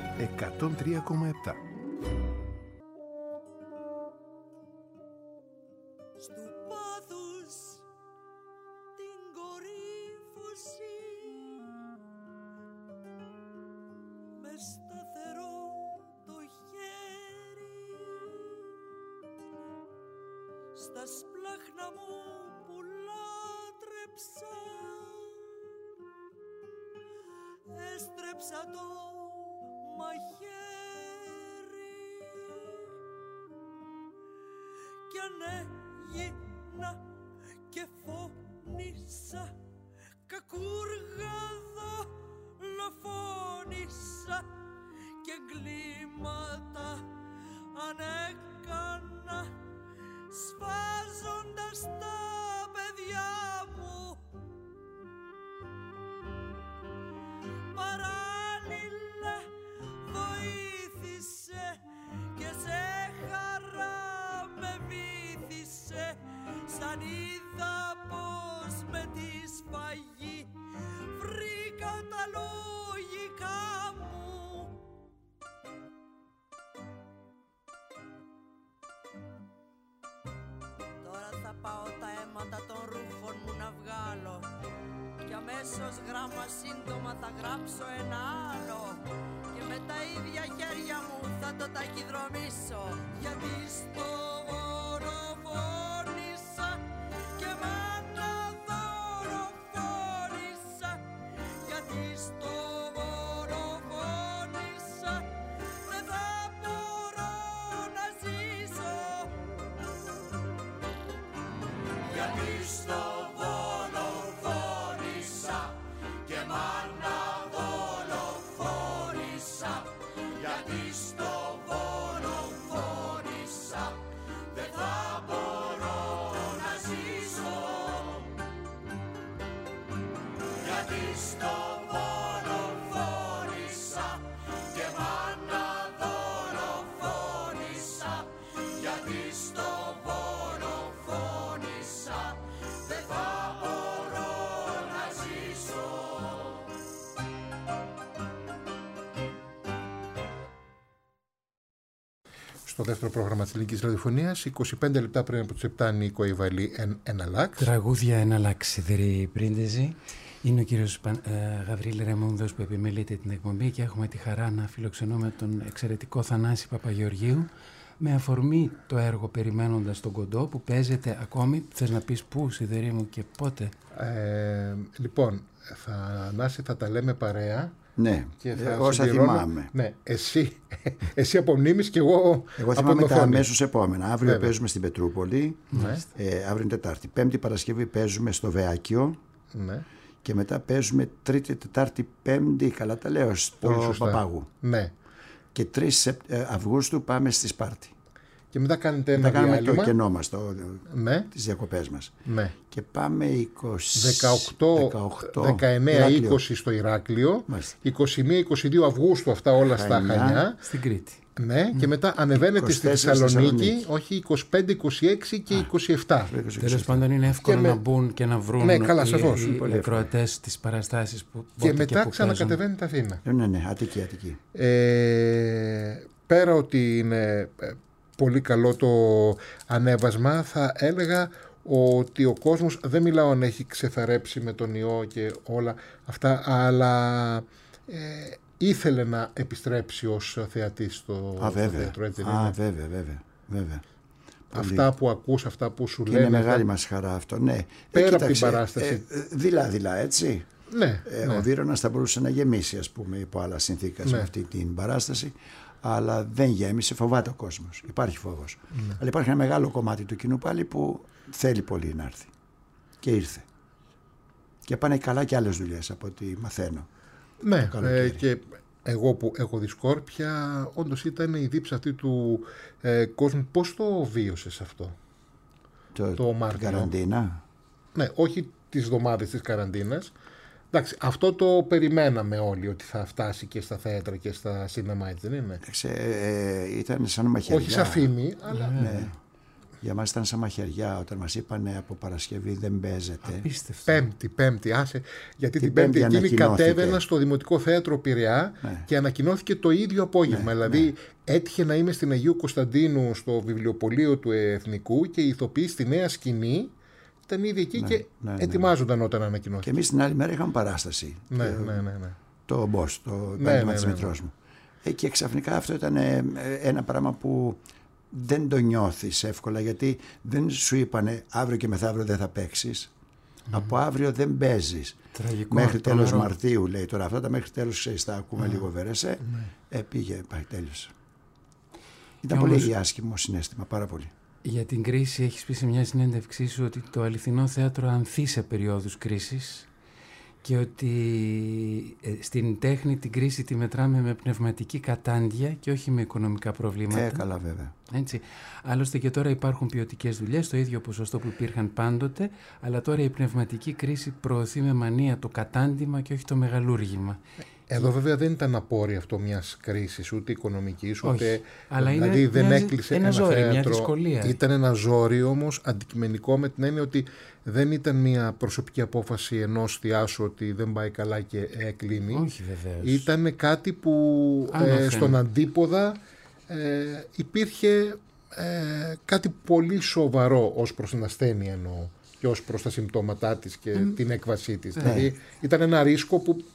103,7. στα σπλάχνα μου που λάτρεψα. Έστρεψα το μαχαίρι κι ανέγινα και φώνησα, κακούργα δολοφόνησα και εγκλήματα ανέκανα σφάζοντας τα παιδιά μου. Παράλληλα βοήθησε και σε χαρά με βύθισε, σαν είδα πως με τη σφαγή βρήκα τα λογικά μου. Τώρα θα πάω τα αίματα των ρούχων μου να βγάλω και αμέσως γράμμα σύντομα θα γράψω ένα άλλο και με τα ίδια χέρια μου θα το ταχυδρομήσω, γιατί στο Βόνο φώνησα και μάνα δολοφόνησα, γιατί στο Βόνο φώνησα, δεν θα μπορώ να ζήσω, γιατί στο Βόνο φώνησα και μάνα δολοφόνησα, γιατί στο Βόνο φώνησα, δεν θα μπορώ να ζήσω, γιατί στο Βόνο φώνησα και μάνα δολοφόνησα, γιατί στο Βόνο φώνησα, δεν θα μπορώ να ζήσω. Στο δεύτερο πρόγραμμα της Ελληνικής Ραδιοφωνίας, 25 λεπτά πριν από τις 7, Νίκο Ιβαλή, Εναλλάξ. Τραγούδια Εναλλάξ, σιδερή πρίντεζη. Είναι ο κύριος Γαβρίλ Ρεμούνδος που επιμελείται την εκπομπή και έχουμε τη χαρά να φιλοξενούμε τον εξαιρετικό Θανάση Παπαγεωργίου με αφορμή το έργο «Περιμένοντας τον Κοντό» που παίζεται ακόμη. Θες να πεις πού, σιδερή μου, και πότε? Λοιπόν, Θανάση, θα τα λέμε παρέα. Ναι, και θα όσα θυμάμαι. Ναι, εσύ από μνήμης και εγώ θυμάμαι τα αμέσως επόμενα. Αύριο παίζουμε στην Πετρούπολη, αύριο είναι Τετάρτη. Πέμπτη Παρασκευή παίζουμε στο Βεάκιο. Ναι. Και μετά παίζουμε Τρίτη, Τετάρτη, Πέμπτη, καλά τα λέω, στο Παπάγου. Ναι. Και 3 Αυγούστου πάμε στη Σπάρτη. Και μετά κάνετε ένα διάλειμμα. Κάνουμε το κενό μας, ναι. τις διακοπές μας. Ναι. Και πάμε 19, 20 στο Ηράκλειο, 21-22 Αυγούστου αυτά όλα στα Χανιά. Στην Κρήτη. Ναι, και μετά ανεβαίνετε στη Θεσσαλονίκη, όχι 25, 26 και 27. Τέλος πάντων είναι εύκολο να μπουν και να βρουν οι ακροατές τις παραστάσεις που και μετά ξανακατεβαίνετε Αθήνα. Ναι, Αττική. Πέρα ότι είναι πολύ καλό το ανέβασμα, θα έλεγα ότι ο κόσμος, δεν μιλάω αν έχει ξεθαρέψει με τον ιό και όλα αυτά, αλλά ήθελε να επιστρέψει ως θεατής στο θέατρο, έτσι δεν είναι? Βέβαια. Αυτά που ακούς, αυτά που σου λένε. Είναι μεγάλη μας χαρά αυτό, ναι. Πέρα από την παράσταση. Δειλά, έτσι. Ναι. Ο Βύρωνας θα μπορούσε να γεμίσει, ας πούμε, υπό άλλα συνθήκες με αυτή την παράσταση, αλλά δεν γέμισε, φοβάται ο κόσμος. Υπάρχει φόβος. Αλλά υπάρχει ένα μεγάλο κομμάτι του κοινού πάλι που θέλει πολύ να έρθει. Και ήρθε. Και πάνε καλά και άλλες δουλειές από ό,τι μαθαίνω. Ναι, και εγώ που έχω δει Σκόρπια, όντως ήταν η δίψα αυτή του κόσμου. Πώς το βίωσες αυτό? Το Μάρτιο. Την καραντίνα. Ναι, όχι τις εβδομάδες της καραντίνας. Εντάξει, αυτό το περιμέναμε όλοι, ότι θα φτάσει και στα θέατρα και στα σίνεμα, έτσι δεν είναι? Ήταν σαν μαχαιριά. Όχι σαν φήμη, αλλά... Ναι. Για μας ήταν σαν μαχαιριά όταν μας είπανε από Παρασκευή δεν παίζεται. Απίστευτο. Πέμπτη, άσε. Γιατί την Πέμπτη εκείνη κατέβαινα στο Δημοτικό Θέατρο Πειραιά και ανακοινώθηκε το ίδιο απόγευμα. Δηλαδή έτυχε να είμαι στην Αγίου Κωνσταντίνου στο βιβλιοπωλείο του Εθνικού και οι ηθοποιοί στη Νέα Σκηνή ήταν ήδη εκεί και ετοιμάζονταν όταν ανακοινώθηκε. Και εμείς την άλλη μέρα είχαμε παράσταση. Ναι. Το Μπος, το επάγγελμα της μητρός μου. Και ξαφνικά αυτό ήταν ένα πράγμα που δεν το νιώθεις εύκολα, γιατί δεν σου είπανε αύριο και μεθαύριο δεν θα παίξεις. Από αύριο δεν παίζεις. Τραγικό, μέχρι τέλος Μαρτίου, λέει τώρα. Αυτά τα μέχρι τέλος, ξέρεις, τα ακούμε λίγο βερεσέ. Πήγε, τέλειωσε. Ήταν πολύ άσχημο συναίσθημα, πάρα πολύ. Για την κρίση έχεις πει σε μια συνέντευξή σου ότι το αληθινό θέατρο ανθεί σε περιόδους κρίσης και ότι στην τέχνη την κρίση τη μετράμε με πνευματική κατάντια και όχι με οικονομικά προβλήματα. Καλά, βέβαια. Έτσι. Άλλωστε και τώρα υπάρχουν ποιοτικές δουλειές, το ίδιο ποσοστό που υπήρχαν πάντοτε, αλλά τώρα η πνευματική κρίση προωθεί με μανία το κατάντημα και όχι το μεγαλούργημα. Εδώ βέβαια δεν ήταν απόρρια αυτό μιας κρίσης, ούτε οικονομικής, ούτε. Αλλά δηλαδή δεν έκλεισε ένα ζόρι, θέατρο. Μια δυσκολία. Ήταν ένα ζόρι όμως αντικειμενικό, με την έννοια ότι δεν ήταν μια προσωπική απόφαση ενός θειάσου ότι δεν πάει καλά και κλείνει. Όχι, βεβαίως. Ήταν κάτι που στον αντίποδα υπήρχε κάτι πολύ σοβαρό ως προς την ασθένεια, εννοώ, και ως προς τα συμπτώματά της και την έκβασή της. Δηλαδή ήταν ένα ρίσκο που.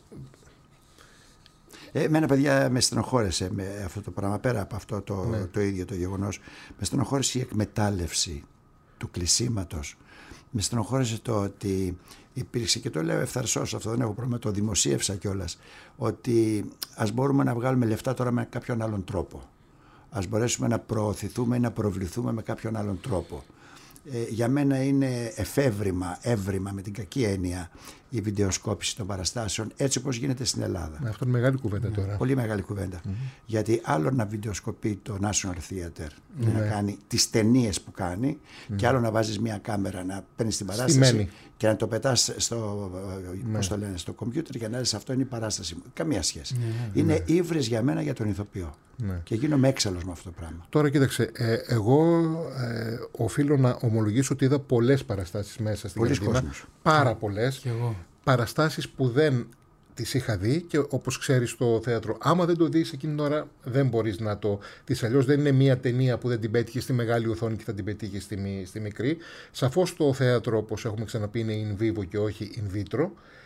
Εμένα, παιδιά, με στενοχώρεσε με αυτό το πράγμα, πέρα από αυτό το ίδιο το γεγονός. Με στενοχώρεσε η εκμετάλλευση του κλεισίματος. Με στενοχώρεσε το ότι υπήρξε, και το λέω ευθαρσώς αυτό, δεν έχω πρόβλημα, το δημοσίευσα κιόλας, ότι ας μπορούμε να βγάλουμε λεφτά τώρα με κάποιον άλλον τρόπο. Ας μπορέσουμε να προωθηθούμε ή να προβληθούμε με κάποιον άλλον τρόπο. Για μένα είναι έβριμα με την κακή έννοια η βιντεοσκόπηση των παραστάσεων έτσι όπως γίνεται στην Ελλάδα. Αυτό είναι μεγάλη κουβέντα τώρα. Πολύ μεγάλη κουβέντα. Γιατί άλλο να βιντεοσκοπεί το National Theatre και να κάνει τις ταινίες που κάνει, και άλλο να βάζεις μια κάμερα, να παίρνεις την παράσταση και να το πετάς στο κομπιούτερ και να λες αυτό είναι η παράσταση μου. Καμία σχέση. Είναι ύβρις για μένα για τον ηθοποιό. Και γίνομαι έξαλλος με αυτό το πράγμα. Τώρα κοίταξε, εγώ οφείλω να ομολογήσω ότι είδα πολλές παραστάσεις μέσα στην Καραντίνα. Πάρα πολλές. Παραστάσεις που δεν τις είχα δει, και όπως ξέρεις το θέατρο, άμα δεν το δεις εκείνη την ώρα δεν μπορείς να το δεις. Αλλιώς δεν είναι μια ταινία που δεν την πέτυχε στη μεγάλη οθόνη και θα την πετύχει στη μικρή. Σαφώς το θέατρο, όπως έχουμε ξαναπεί, είναι in vivo και όχι in vitro.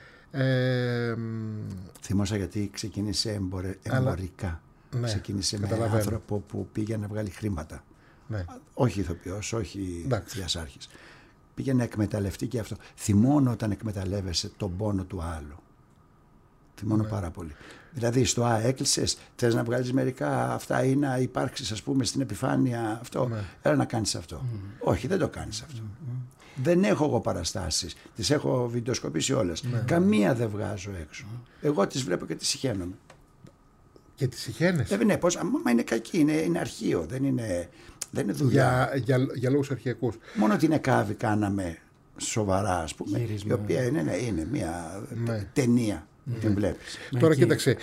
Θυμόσα γιατί ξεκίνησε εμπορικά. Ξεκίνησε με έναν άνθρωπο που πήγε να βγάλει χρήματα. Όχι ηθοποιός, όχι διασάρχης. Πήγε να εκμεταλλευτεί και αυτό. Θυμώνω όταν εκμεταλλεύεσαι τον πόνο του άλλου. Θυμώνω πάρα πολύ. Δηλαδή στο έκλεισες, θες να βγάλεις μερικά αυτά ή να υπάρξεις, ας πούμε, στην επιφάνεια αυτό. Έλα να κάνεις αυτό. Όχι, δεν το κάνεις αυτό. Δεν έχω εγώ παραστάσεις. Τις έχω βιντεοσκοπήσει όλες. Καμία δεν βγάζω έξω. Εγώ τις βλέπω και τις συχαίνομαι. Και τις συχαίνεσαι. Ναι, μα είναι κακή, είναι αρχείο, δεν είναι δουλειά. Για λόγους αρχαιακούς. Μόνο την ΕΚΑΒΗ κάναμε σοβαρά, ας πούμε, η οποία είναι μια ταινία. Την βλέπεις. Τώρα κοίταξε,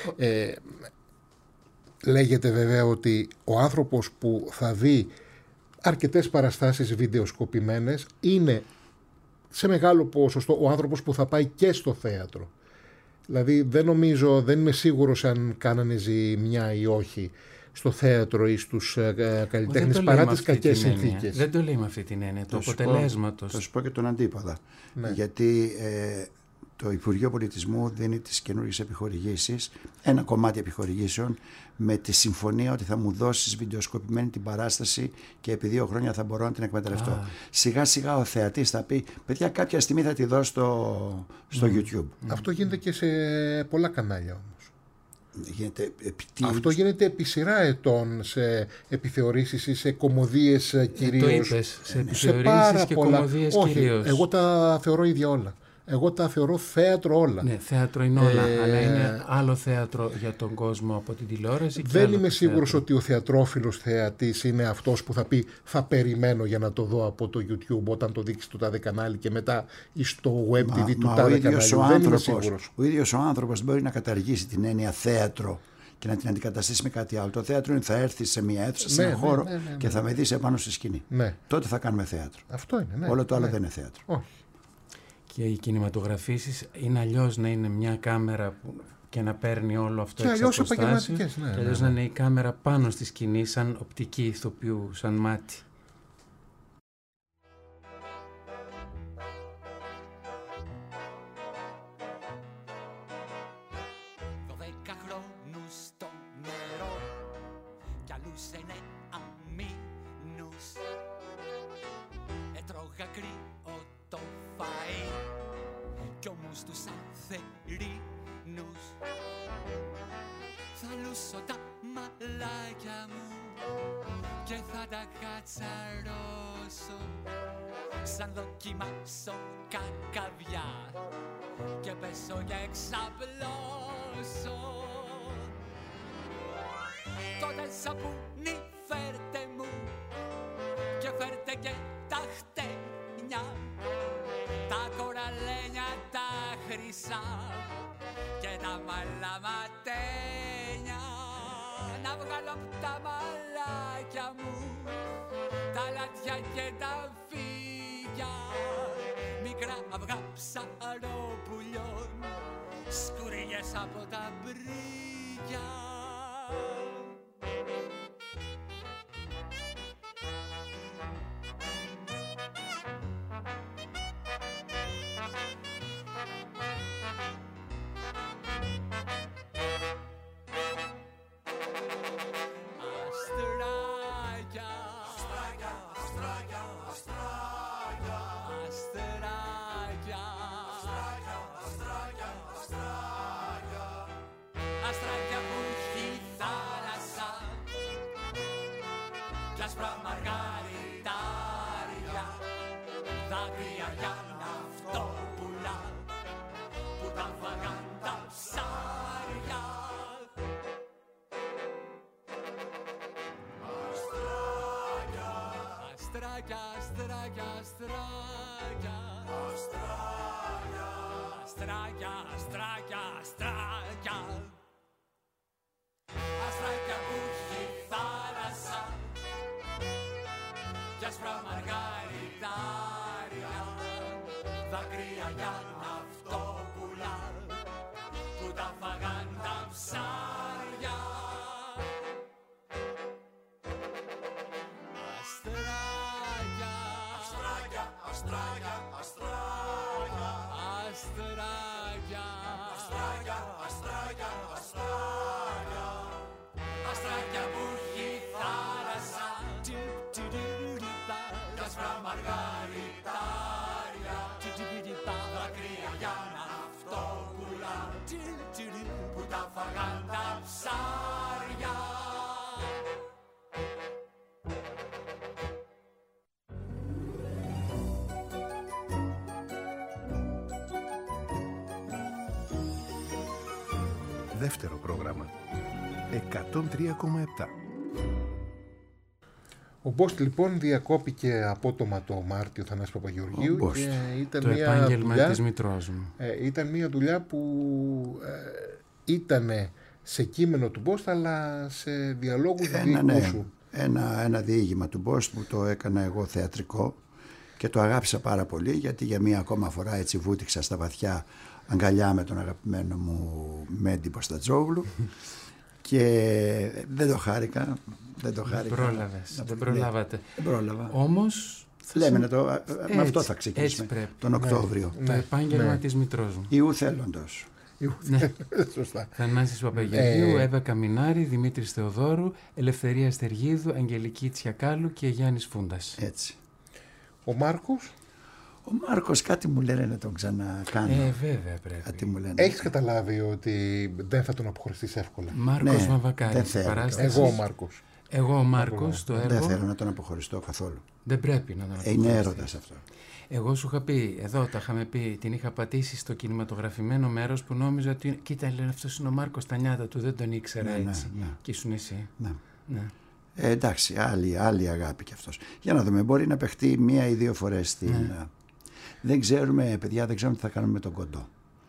λέγεται βέβαια ότι ο άνθρωπος που θα δει αρκετές παραστάσεις βιντεοσκοπημένες είναι σε μεγάλο ποσοστό ο άνθρωπος που θα πάει και στο θέατρο. Δηλαδή δεν είμαι σίγουρος αν κάνανε ζημιά ή όχι στο θέατρο ή στους καλλιτέχνες παρά τις κακές συνθήκες. Δεν το λέει με αυτή την έννοια, το αποτελέσματος. Θα σου πω και τον αντίποδα. Γιατί το Υπουργείο Πολιτισμού δίνει τις καινούργιες επιχορηγήσεις, ένα κομμάτι επιχορηγήσεων, με τη συμφωνία ότι θα μου δώσεις βιντεοσκοπημένη την παράσταση και επί 2 χρόνια θα μπορώ να την εκμεταλλευτώ. Σιγά σιγά ο θεατής θα πει, παιδιά, κάποια στιγμή θα τη δω στο YouTube. Αυτό γίνεται και σε πολλά κανάλια όμως. Αυτό γίνεται επί σειρά ετών σε επιθεωρήσεις ή σε κομμωδίες κυρίως. Το είπες, σε επιθεωρήσεις και κομμωδίες κυρίως. Εγώ τα θεωρώ ίδια όλα. Εγώ τα θεωρώ θέατρο όλα. Ναι, θέατρο είναι όλα, αλλά είναι άλλο θέατρο για τον κόσμο από την τηλεόραση. Δεν είμαι σίγουρος ότι ο θεατρόφιλος θεατής είναι αυτός που θα πει θα περιμένω για να το δω από το YouTube όταν το δείξει το τάδε κανάλι και μετά ή στο web TV του τάδε κανάλι. Δεν είμαι σίγουρος. Ο ίδιος ο άνθρωπος μπορεί να καταργήσει την έννοια θέατρο και να την αντικαταστήσει με κάτι άλλο. Το θέατρο είναι θα έρθει σε μια αίθουσα, σε ένα χώρο και θα με δεις επάνω στη σκηνή. Τότε θα κάνουμε θέατρο. Αυτό είναι. Όλο το άλλο δεν είναι θέατρο. Όχι. Και οι κινηματογραφήσεις είναι αλλιώς να είναι μια κάμερα και να παίρνει όλο αυτό εξ αποστάσεως. Και αλλιώς να είναι η κάμερα πάνω στη σκηνή σαν οπτική ηθοποιού, σαν μάτι. στους ανθερίνους. Θα λούσω τα μαλάκια μου και θα τα κατσαρώσω σαν δοκιμάσω κακαβιά και πέσω και ξαπλώσω. Τότε σαπούνι φέρτε μου και φέρτε και τα χτένια, τα κοραλένια τα χρυσά και τα μαλαματένια. Να βγάλω απ' τα μαλάκια μου τα λάτια και τα φύγια, μικρά αυγά ψαροπουλιών, σκουρίγες από τα μπρίγια. Αστράκια που έχει θάλασσα κι άσπρα μαργαριτάρια, δάκρυα για ναυτόπουλα που τα φάγαν τα ψάρια. Αστράκια, αστράκια, αστράκια, αστράκια, αστράκια, αστράκια, αστράκια που έχει θάλασσα κι άσπρα μαργαριτάρια, δάκρυα για ναυτόπουλα που τα φάγαν τα ψάρια. Αστράκια, αστράκια, αστράκια, αστράκια, αστράκια, αστράκια, αστράκια, αστράκια, αστράκια που έχει θάλασσα κι άσπρα μαργαριτάρια, δάκρυα για ναυτόπουλα που τα φάγαν τα ψάρια. Δεύτερο πρόγραμμα. 103,7. Ο Μπόστ λοιπόν διακόπηκε απότομα το Μάρτιο, Θανάση Παπαγεωργίου, και ήταν το επάγγελμα της μητρός μου. Ήταν μια δουλειά που ήταν σε κείμενο του Μπόστ, αλλά σε διαλόγους δικού σου. Ένα διήγημα του Μπόστ που το έκανα εγώ θεατρικό και το αγάπησα πάρα πολύ, γιατί για μία ακόμα φορά έτσι βούτυξα στα βαθιά αγκαλιά με τον αγαπημένο μου Μέντι Ποστατζόγλου και δεν το χάρηκα. Δεν προλάβατε. Δεν πρόλαβα. Όμως λέμε με αυτό θα ξεκινήσουμε τον Οκτώβριο. Το επάγγελμα της μητρός μου. Ιού θέλοντος. Σωστά. Θανάσης Παπαγεωργίου, Εύα Καμινάρη, Δημήτρης Θεοδόρου, Ελευθερία Στεργίδου, Αγγελική Τσιακάλου και Γιάννης Φούντας. Έτσι. Ο Μάρκος. Ο Μάρκος κάτι μου λένε να τον ξανακάνω. Βέβαια πρέπει. Κάτι μου λένε. Έχεις καταλάβει ότι δεν θα τον αποχωριστείς εύκολα? Μάρκος Μαβακάρης. Εγώ ο Μάρκος. Εγώ ο Μάρκος το έργο. Δεν θέλω να τον αποχωριστώ καθόλου. Δεν πρέπει να τον αποχωριστείς. Είναι έρωτας αυτό. Εγώ σου είχα πει, εδώ τα είχαμε πει, την είχα πατήσει στο κινηματογραφημένο μέρος που νόμιζα ότι. Κοίτα, λένε, αυτός είναι ο Μάρκος τα νιάτα του, δεν τον ήξερα έτσι. Ναι. Και ήσουν εσύ. Ναι. Εντάξει, άλλη αγάπη κι αυτός. Για να δούμε, μπορεί να παιχτεί 1 ή 2 φορές στην. Ναι. Δεν ξέρουμε, παιδιά, δεν ξέρουμε τι θα κάνουμε με τον Κοντό.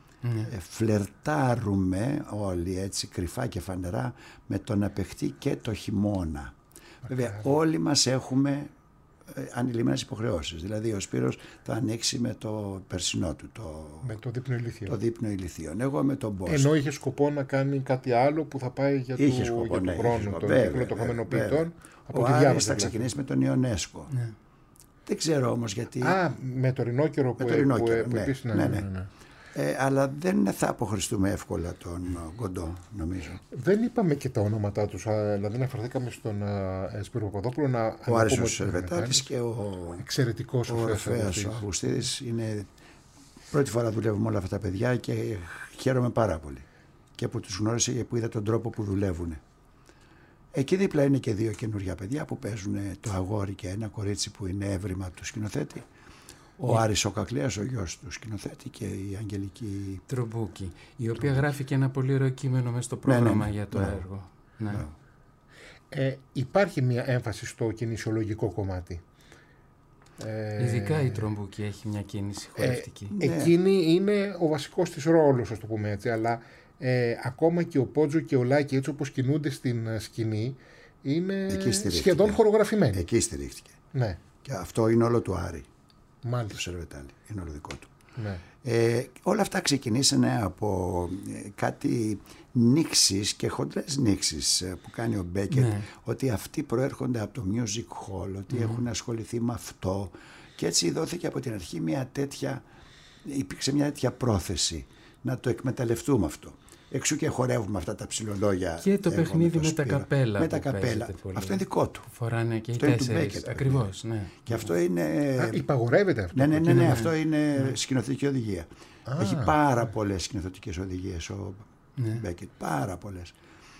Φλερτάρουμε όλοι έτσι κρυφά και φανερά με το να παιχτεί και το χειμώνα. Βέβαια, όλοι μας έχουμε ανηλυμένες υποχρεώσεις. Δηλαδή ο Σπύρος θα ανοίξει με το περσινό του, με το δείπνο ηλιθείο. Το δείπνο ηλιθείων. Εγώ με τον Μπόστ. Ενώ είχε σκοπό να κάνει κάτι άλλο που θα πάει για τον χρόνο, τον κύκλο των χαμενοποιητών. Ο Άρης θα ξεκινήσει με τον Ιονέσκο. Ναι. Δεν ξέρω όμως γιατί. Με το ρινόκερο που επίσης. Ναι. Αλλά δεν θα αποχωριστούμε εύκολα τον Κοντό, νομίζω. Δεν είπαμε και τα ονόματά τους, δηλαδή αναφερθήκαμε στον Σπύρο Παπαδόπουλο. Ο Άρης ο Σερβετάκης και ο εξαιρετικός Ορφέας ο Αυγουστίδης είναι Πρώτη φορά δουλεύουμε όλα αυτά τα παιδιά και χαίρομαι πάρα πολύ. Και που τους γνώρισα και που είδα τον τρόπο που δουλεύουν. Εκεί δίπλα είναι και 2 καινούργια παιδιά που παίζουν, το αγόρι και ένα κορίτσι που είναι έβριμα του σκηνοθέτη. Ο Άρης ο Κακλέας, ο γιος του σκηνοθέτη, και η Αγγελική Τρουμπούκη, η οποία γράφει και ένα πολύ ωραίο κείμενο μέσα στο πρόγραμμα για το έργο. Ναι. Υπάρχει μια έμφαση στο κινησιολογικό κομμάτι. Ειδικά η Τρουμπούκη έχει μια κίνηση χορευτική. Εκείνη είναι ο βασικός της ρόλος, ας το πούμε έτσι, αλλά ακόμα και ο Πότζο και ο Λάκη, έτσι όπως κινούνται στην σκηνή, είναι σχεδόν χορογραφημένοι. Εκεί στηρίχτηκε. Ναι. Και αυτό είναι όλο του Άρη. Μάλιστα. Του Σερβετάλη. Είναι όλο δικό του. Ναι. Όλα αυτά ξεκινήσανε από κάτι νήξεις και χοντρές νήξεις που κάνει ο Μπέκετ, ότι αυτοί προέρχονται από το music hall, ότι έχουν ασχοληθεί με αυτό, και έτσι δόθηκε από την αρχή υπήρξε μια τέτοια πρόθεση να το εκμεταλλευτούμε αυτό. Εξού και χορεύουμε αυτά τα ψιλολόγια. Και το παιχνίδι με τα καπέλα. Με τα καπέλα. Αυτό είναι δικό του. Φοράνε και οι 4. Ακριβώς. Ναι. Και αυτό είναι. Υπαγορεύεται αυτό. Ναι. Αυτό είναι σκηνοθετική οδηγία. Έχει πάρα πολλές σκηνοθετικές οδηγίες ο Μπέκετ. Πάρα πολλές.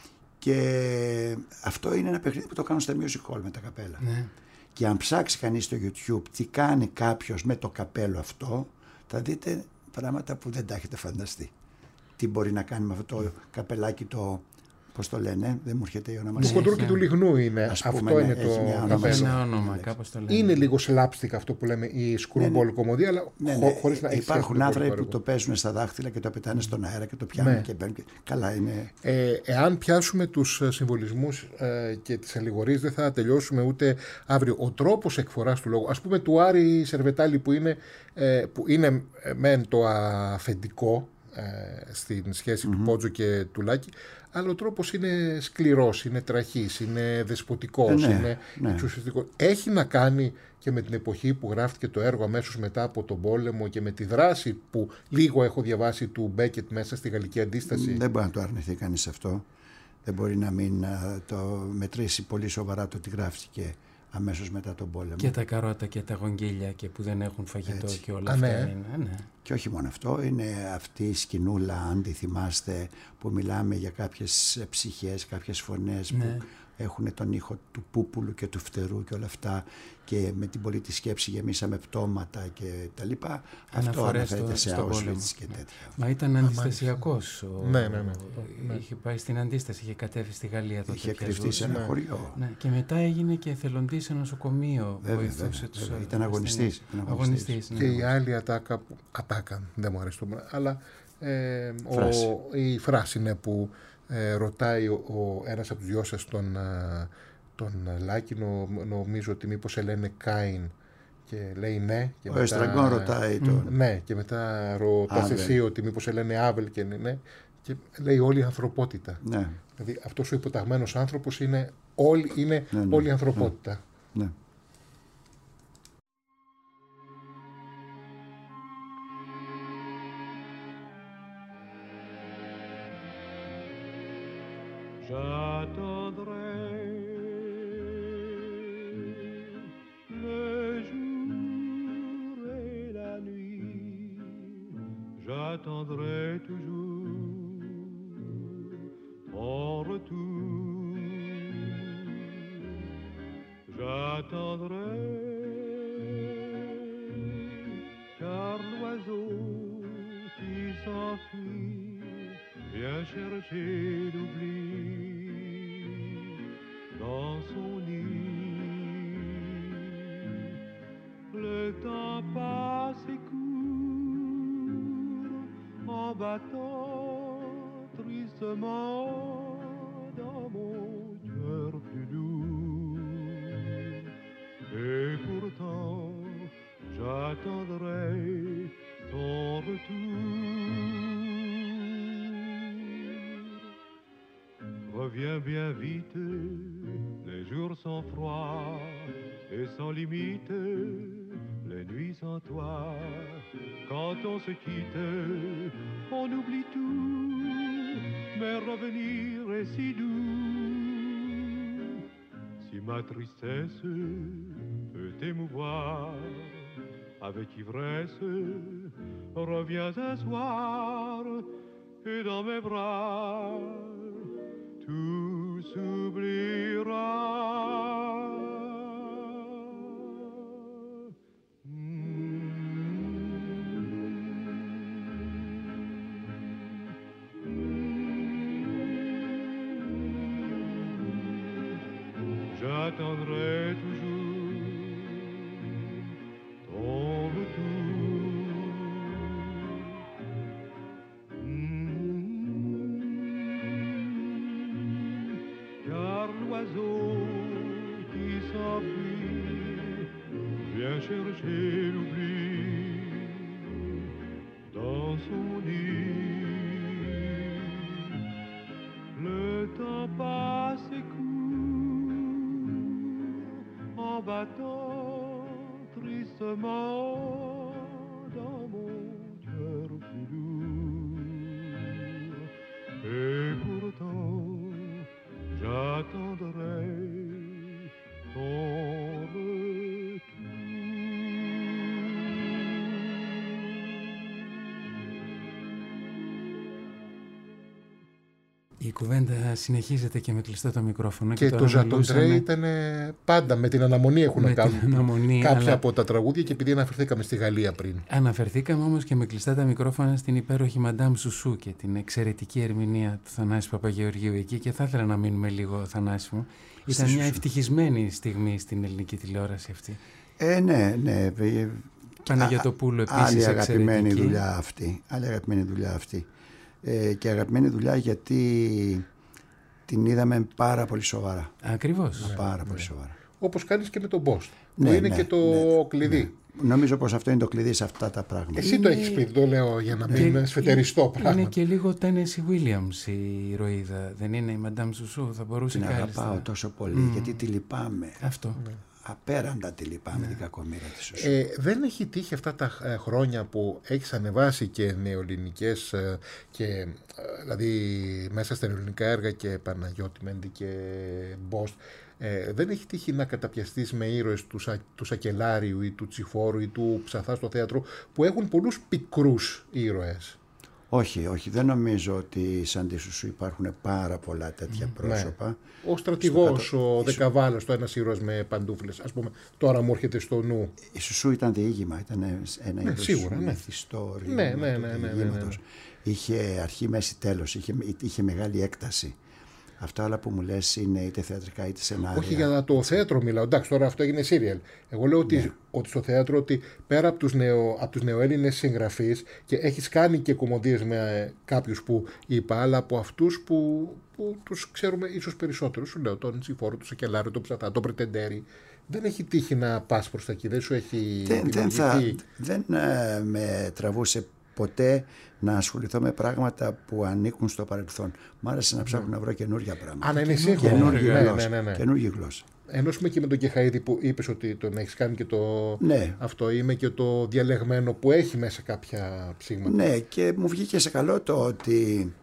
Και αυτό είναι ένα παιχνίδι που το κάνουν στα music hall με τα καπέλα. Ναι. Και αν ψάξει κανείς στο YouTube τι κάνει κάποιος με το καπέλο αυτό, θα δείτε πράγματα που δεν τα έχετε φανταστεί. Τι μπορεί να κάνει με αυτό το καπελάκι, πώς το λένε, δεν μου έρχεται η ονομασία. Το κοντρούκι του λιγνού είναι. Αυτό είναι το καπέλο. Ένα όνομα, κάπως το λένε. Είναι λίγο slapstick αυτό που λέμε, η screwball κομμωδία, αλλά χωρίς να έχει. Υπάρχουν άνθρωποι που το παίζουν στα δάχτυλα και το πετάνε στον αέρα και το πιάνουν και μπαίνουν. Καλά είναι. Εάν πιάσουμε τους συμβολισμούς και τις αλληγορίες, δεν θα τελειώσουμε ούτε αύριο. Ο τρόπος εκφοράς του λόγου, ας πούμε του Άρη Σερβετάλη, που είναι μεν το αφεντικό στην σχέση του Πότζο και του Λάκη, αλλά ο τρόπος είναι σκληρός, είναι τραχής, είναι δεσποτικός, είναι εξουσιαστικός. Έχει να κάνει και με την εποχή που γράφτηκε το έργο αμέσως μετά από τον πόλεμο και με τη δράση που λίγο έχω διαβάσει του Μπέκετ μέσα στη Γαλλική Αντίσταση. Δεν μπορεί να το αρνηθεί κανείς αυτό. Δεν μπορεί να μην το μετρήσει πολύ σοβαρά το ότι γράφτηκε αμέσως μετά τον πόλεμο. Και τα καρότα και τα γογγίλια και που δεν έχουν φαγητό και όλα αυτά. Ναι. Και όχι μόνο αυτό, είναι αυτή η σκηνούλα, αν τη θυμάστε, που μιλάμε για κάποιες ψυχές, κάποιες φωνές που έχουν τον ήχο του πούπουλου και του φτερού και όλα αυτά, και με την πολλή τη σκέψη γεμίσαμε πτώματα και τα λοιπά. Αυτό αναφέρεται σε Auschwitz και τέτοια. Μα ήταν αντιστασιακός. Ναι. Είχε πάει στην αντίσταση, είχε κατέβει στη Γαλλία τότε. Είχε κρυφτεί σε ένα χωριό. Ναι. Και μετά έγινε και εθελοντής σε νοσοκομείο. Βοηθούσε τους. Ήταν αγωνιστής. Και η άλλη ατάκα, δεν μου αρέσει το πράγμα, αλλά η φράση είναι που ρωτάει ένας από τους δυο σας τον Λάκη, νομίζω ότι μήπως σε λένε Κάιν, και λέει ναι. Και ο Εστραγκόν ρωτάει τον. Ναι, και μετά ρωτάς εσύ ότι μήπως σε λένε Άβελ, και ναι. Και λέει όλη η ανθρωπότητα. Ναι. Δηλαδή αυτός ο υποταγμένος άνθρωπος είναι όλη η ανθρωπότητα. Ναι. J'attendrai le jour et la nuit, j'attendrai toujours ton retour, j'attendrai car l'oiseau qui s'enfuit vient chercher l'oubli dans son nid. Le temps passe et court en battant tristement dans mon cœur plus lourd. Et pourtant j'attendrai ton retour. Reviens bien vite, les jours sont froids et sans limite, les nuits sans toi. Quand on se quitte, on oublie tout, mais revenir est si doux. Si ma tristesse peut t'émouvoir, avec ivresse, reviens un soir et dans mes bras tout s'oubliera. J'attendrai toujours ton retour. Car l'oiseau qui s'enfuit vient chercher l'oubli dans son nid. Le temps passe et en battant tristement dans mon cœur plus lourd. Et pourtant, j'attendrai ton retour. Η κουβέντα συνεχίζεται και με κλειστό το μικρόφωνο. Και το Ζατοντρέ ήταν πάντα με την αναμονή έχουν να κάνουν κάποια αλλά... από τα τραγούδια, και επειδή αναφερθήκαμε στη Γαλλία πριν. Αναφερθήκαμε όμως και με κλειστά τα μικρόφωνα στην υπέροχη Μαντάμ Σουσού και την εξαιρετική ερμηνεία του Θανάση Παπαγεωργίου εκεί, και θα ήθελα να μείνουμε λίγο, Θανάση μου. Ήταν μια ευτυχισμένη στιγμή στην ελληνική τηλεόραση αυτή. Ναι. Παναγιωτοπούλου επίσης άλλη εξαιρετική. Άλλη αγαπημένη δουλειά αυτή. Και αγαπημένη δουλειά γιατί την είδαμε πάρα πολύ σοβαρά. Ακριβώς. Πάρα πολύ σοβαρά. Όπως κάνεις και με τον Bost, που είναι και το κλειδί. Ναι. Νομίζω πως αυτό είναι το κλειδί σε αυτά τα πράγματα. Εσύ το έχεις πει, το λέω για να μην σφετεριστώ πράγμα. Είναι και λίγο Tennessee Williams η ηρωίδα, δεν είναι η Μαντάμ Σουσού, θα μπορούσε την κάλλιστα. Αγαπάω τόσο πολύ, γιατί τη λυπάμαι. Αυτό. Απέραντα τη λυπάμαι, την κακομοίρα της Σουσού. Δεν έχει τύχει αυτά τα χρόνια που έχεις ανεβάσει και νεοελληνικές και δηλαδή μέσα στα ελληνικά έργα και Παναγιώτη Μέντη και Bost, δεν έχει τύχει να καταπιαστείς με ήρωες του Σακελάριου ή του Τσιφόρου ή του Ψαθά στο θέατρο, που έχουν πολλούς πικρούς ήρωες? Όχι, δεν νομίζω ότι σαν τη Σουσού υπάρχουν πάρα πολλά τέτοια πρόσωπα. Ναι. Ο στρατηγός, ο Δεκαβάλος, το ένας ήρωας με παντούφλες, ας πούμε, τώρα μου έρχεται στο νου. Η Σουσού ήταν διήγημα, ήταν ένα είδος μυθιστόρημα. Ναι. Είχε αρχή, μέση, τέλος, είχε μεγάλη έκταση. Αυτά όλα που μου λες είναι είτε θεατρικά είτε σενάρια. Όχι, για το θέατρο μιλάω. Εντάξει, τώρα αυτό έγινε σύριαλ. Εγώ λέω ότι στο θέατρο, ότι πέρα από τους νεοέλληνες συγγραφείς, και έχεις κάνει και κομμωδίες με κάποιους που είπα, αλλά από αυτούς που τους ξέρουμε ίσως περισσότερους. Σου λέω τον Τσιφόρο, τον Σακελάριο, τον Ψαθά, τον Πρετεντέρη. Δεν έχει τύχει να πας προς τα εκεί, δεν σου έχει δεν με τραβούσε ποτέ να ασχοληθώ με πράγματα που ανήκουν στο παρελθόν. Μ' άρεσε να ψάχνω να βρω καινούργια πράγματα. Αν είναι σύγχρονο. Καινούργια γλώσσα. Ενώ πούμε και με τον Κεχαίδη που είπες ότι τον έχεις κάνει και το αυτό, είμαι και το διαλεγμένο που έχει μέσα κάποια ψήγματα. Ναι, και μου βγήκε σε καλό το ότι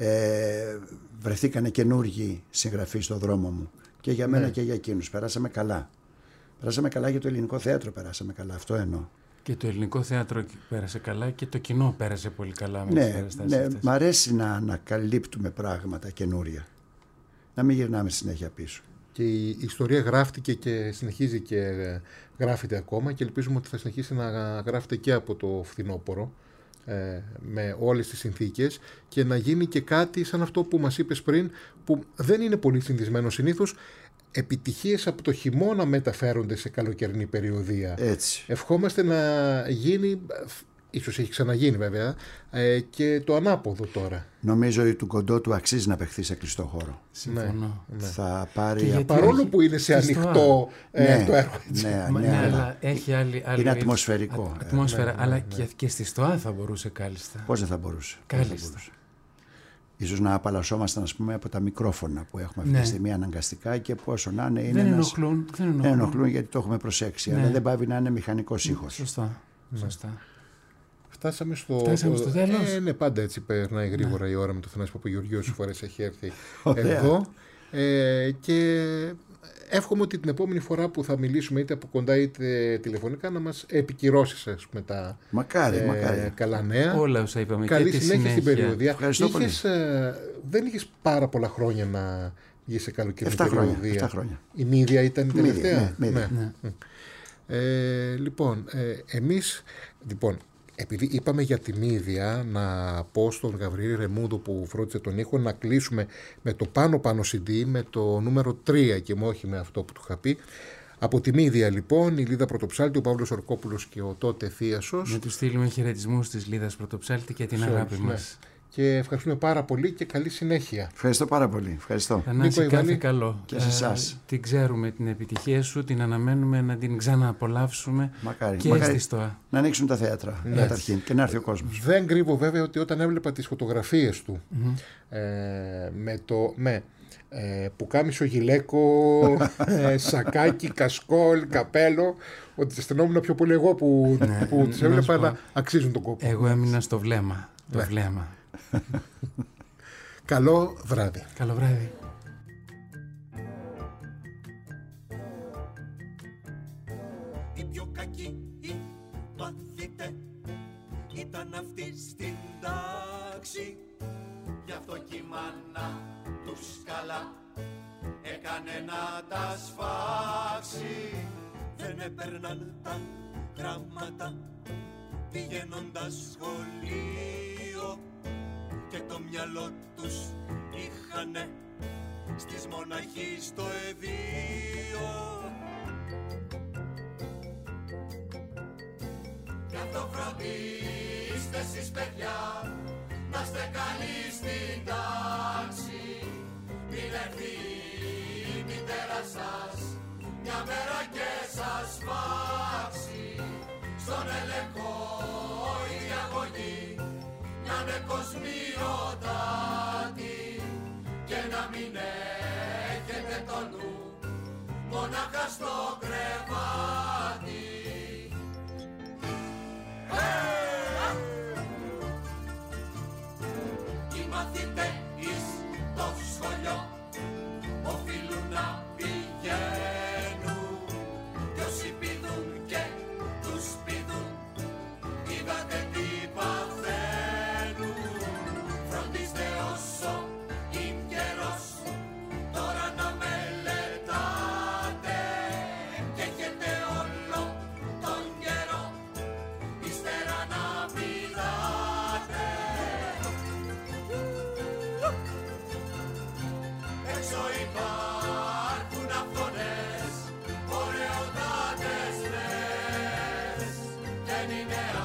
βρεθήκανε καινούργιοι συγγραφείς στο δρόμο μου. Και για μένα και για εκείνους. Περάσαμε καλά. Περάσαμε καλά, για το ελληνικό θέατρο περάσαμε καλά. Αυτό εννοώ. Και το ελληνικό θέατρο πέρασε καλά και το κοινό πέρασε πολύ καλά με τις παραστάσεις αυτές. Μ' αρέσει να ανακαλύπτουμε πράγματα καινούρια. Να μην γυρνάμε συνέχεια πίσω. Και η ιστορία γράφτηκε και συνεχίζει και γράφεται ακόμα, και ελπίζουμε ότι θα συνεχίσει να γράφεται και από το φθινόπωρο με όλες τις συνθήκες, και να γίνει και κάτι σαν αυτό που μας είπες πριν, που δεν είναι πολύ συνηθισμένο συνήθως. Επιτυχίες από το χειμώνα μεταφέρονται σε καλοκαιρινή περιοδία. Έτσι. Ευχόμαστε να γίνει, ίσως έχει ξαναγίνει βέβαια, και το ανάποδο τώρα. Νομίζω ότι του Κοντό του αξίζει να παιχθεί σε κλειστό χώρο. Συμφωνώ. Ναι. Θα πάρει. Παρόλο που είναι σε ανοιχτό το έργο. Ναι, αλλά έχει άλλη είναι ατμοσφαιρικό. Ατμόσφαιρα, αλλά και στη ΣΤΟΑ θα μπορούσε κάλλιστα. Πώς δεν θα μπορούσε? Κάλλιστα. Ίσως να απαλλασσόμασταν, ας πούμε, από τα μικρόφωνα που έχουμε αυτή τη στιγμή αναγκαστικά, και πόσο να είναι. Δεν ενοχλούν γιατί το έχουμε προσέξει. Αλλά δεν πάβει να είναι μηχανικός ήχος. Σωστά. Φτάσαμε στο τέλος. Ναι, πάντα έτσι περνάει γρήγορα η ώρα με το Θανάση Παπαγεωργίου, όσες φορές έχει έρθει εδώ. Και εύχομαι ότι την επόμενη φορά που θα μιλήσουμε είτε από κοντά είτε τηλεφωνικά να μας επικυρώσεις, ας πούμε, τα μακάρι. καλά νέα. Όλα όσα είπαμε. Καλή και συνέχεια στην περιοδία. Ευχαριστώ πολύ. Δεν είχες πάρα πολλά χρόνια να βγεις σε καλοκαιρινή περιοδία. 7 χρόνια. Η Μύδια ήταν η τελευταία. Ναι. Λοιπόν, επειδή είπαμε για τη Μύδια, να πω στον Γαβριήλ Ρεμούδο που φρόντισε τον ήχο να κλείσουμε με το πάνω CD, με το νούμερο 3 και όχι με αυτό που του είχα πει. Από τη Μύδια λοιπόν, η Λίδα Πρωτοψάλτη, ο Παύλος Ορκόπουλος και ο τότε Θίασος. Να του στείλουμε χαιρετισμούς της Λίδας Πρωτοψάλτη και την αγάπη μας. Και ευχαριστούμε πάρα πολύ και καλή συνέχεια. Ευχαριστώ πάρα πολύ. Ευχαριστώ. Θανάση, κάθε καλό. Και σε εσάς. Την ξέρουμε την επιτυχία σου, την αναμένουμε να την ξανααπολαύσουμε. Μακάρι. Και στη ΣΤΟΑ. Να ανοίξουν τα θέατρα καταρχήν και να έρθει ο κόσμος. Δεν κρύβω βέβαια ότι όταν έβλεπα τις φωτογραφίες του πουκάμισο γυλαίκο, σακάκι, κασκόλ, καπέλο, ότι αισθανόμουν πιο πολύ εγώ που τις έβλεπα να αξίζουν τον κόπο. Εγώ έμεινα στο βλέμμα. Το βλέμμα. Καλό βράδυ. Καλό βράδυ. Η πιο κακή μαθητέ ήταν αυτή στην τάξη. Γι' αυτό κι η μάνα τους καλά έκανε να τα σφάξει. Δεν έπαιρναν τα γράμματα πηγαίνοντας σχολείο και το μυαλό τους είχανε στις μοναχοί στο εδίο. Γι' αυτό φροντίστε εσείς παιδιά να είστε καλοί στην τάξη. Μην έρθει η μητέρα σας μια μέρα και σας φάξει. Στον έλεγχο η διαγωγή να είναι κοσμιότατη και να μην έχετε το νου μονάχα στο κρεβάτι. Οι μαθητές στο σχολείο οφείλουν να πηγαίνουν κι όσοι πηδούν και τους πηδούν είδατε τι παθαίνουν. Φροντίστε όσο είναι καιρός τώρα να μελετάτε και έχετε όλο τον καιρό ύστερα να πηδάτε. Έξω υπάρχουν αυθονές ωραιοτάτες λες, δεν είναι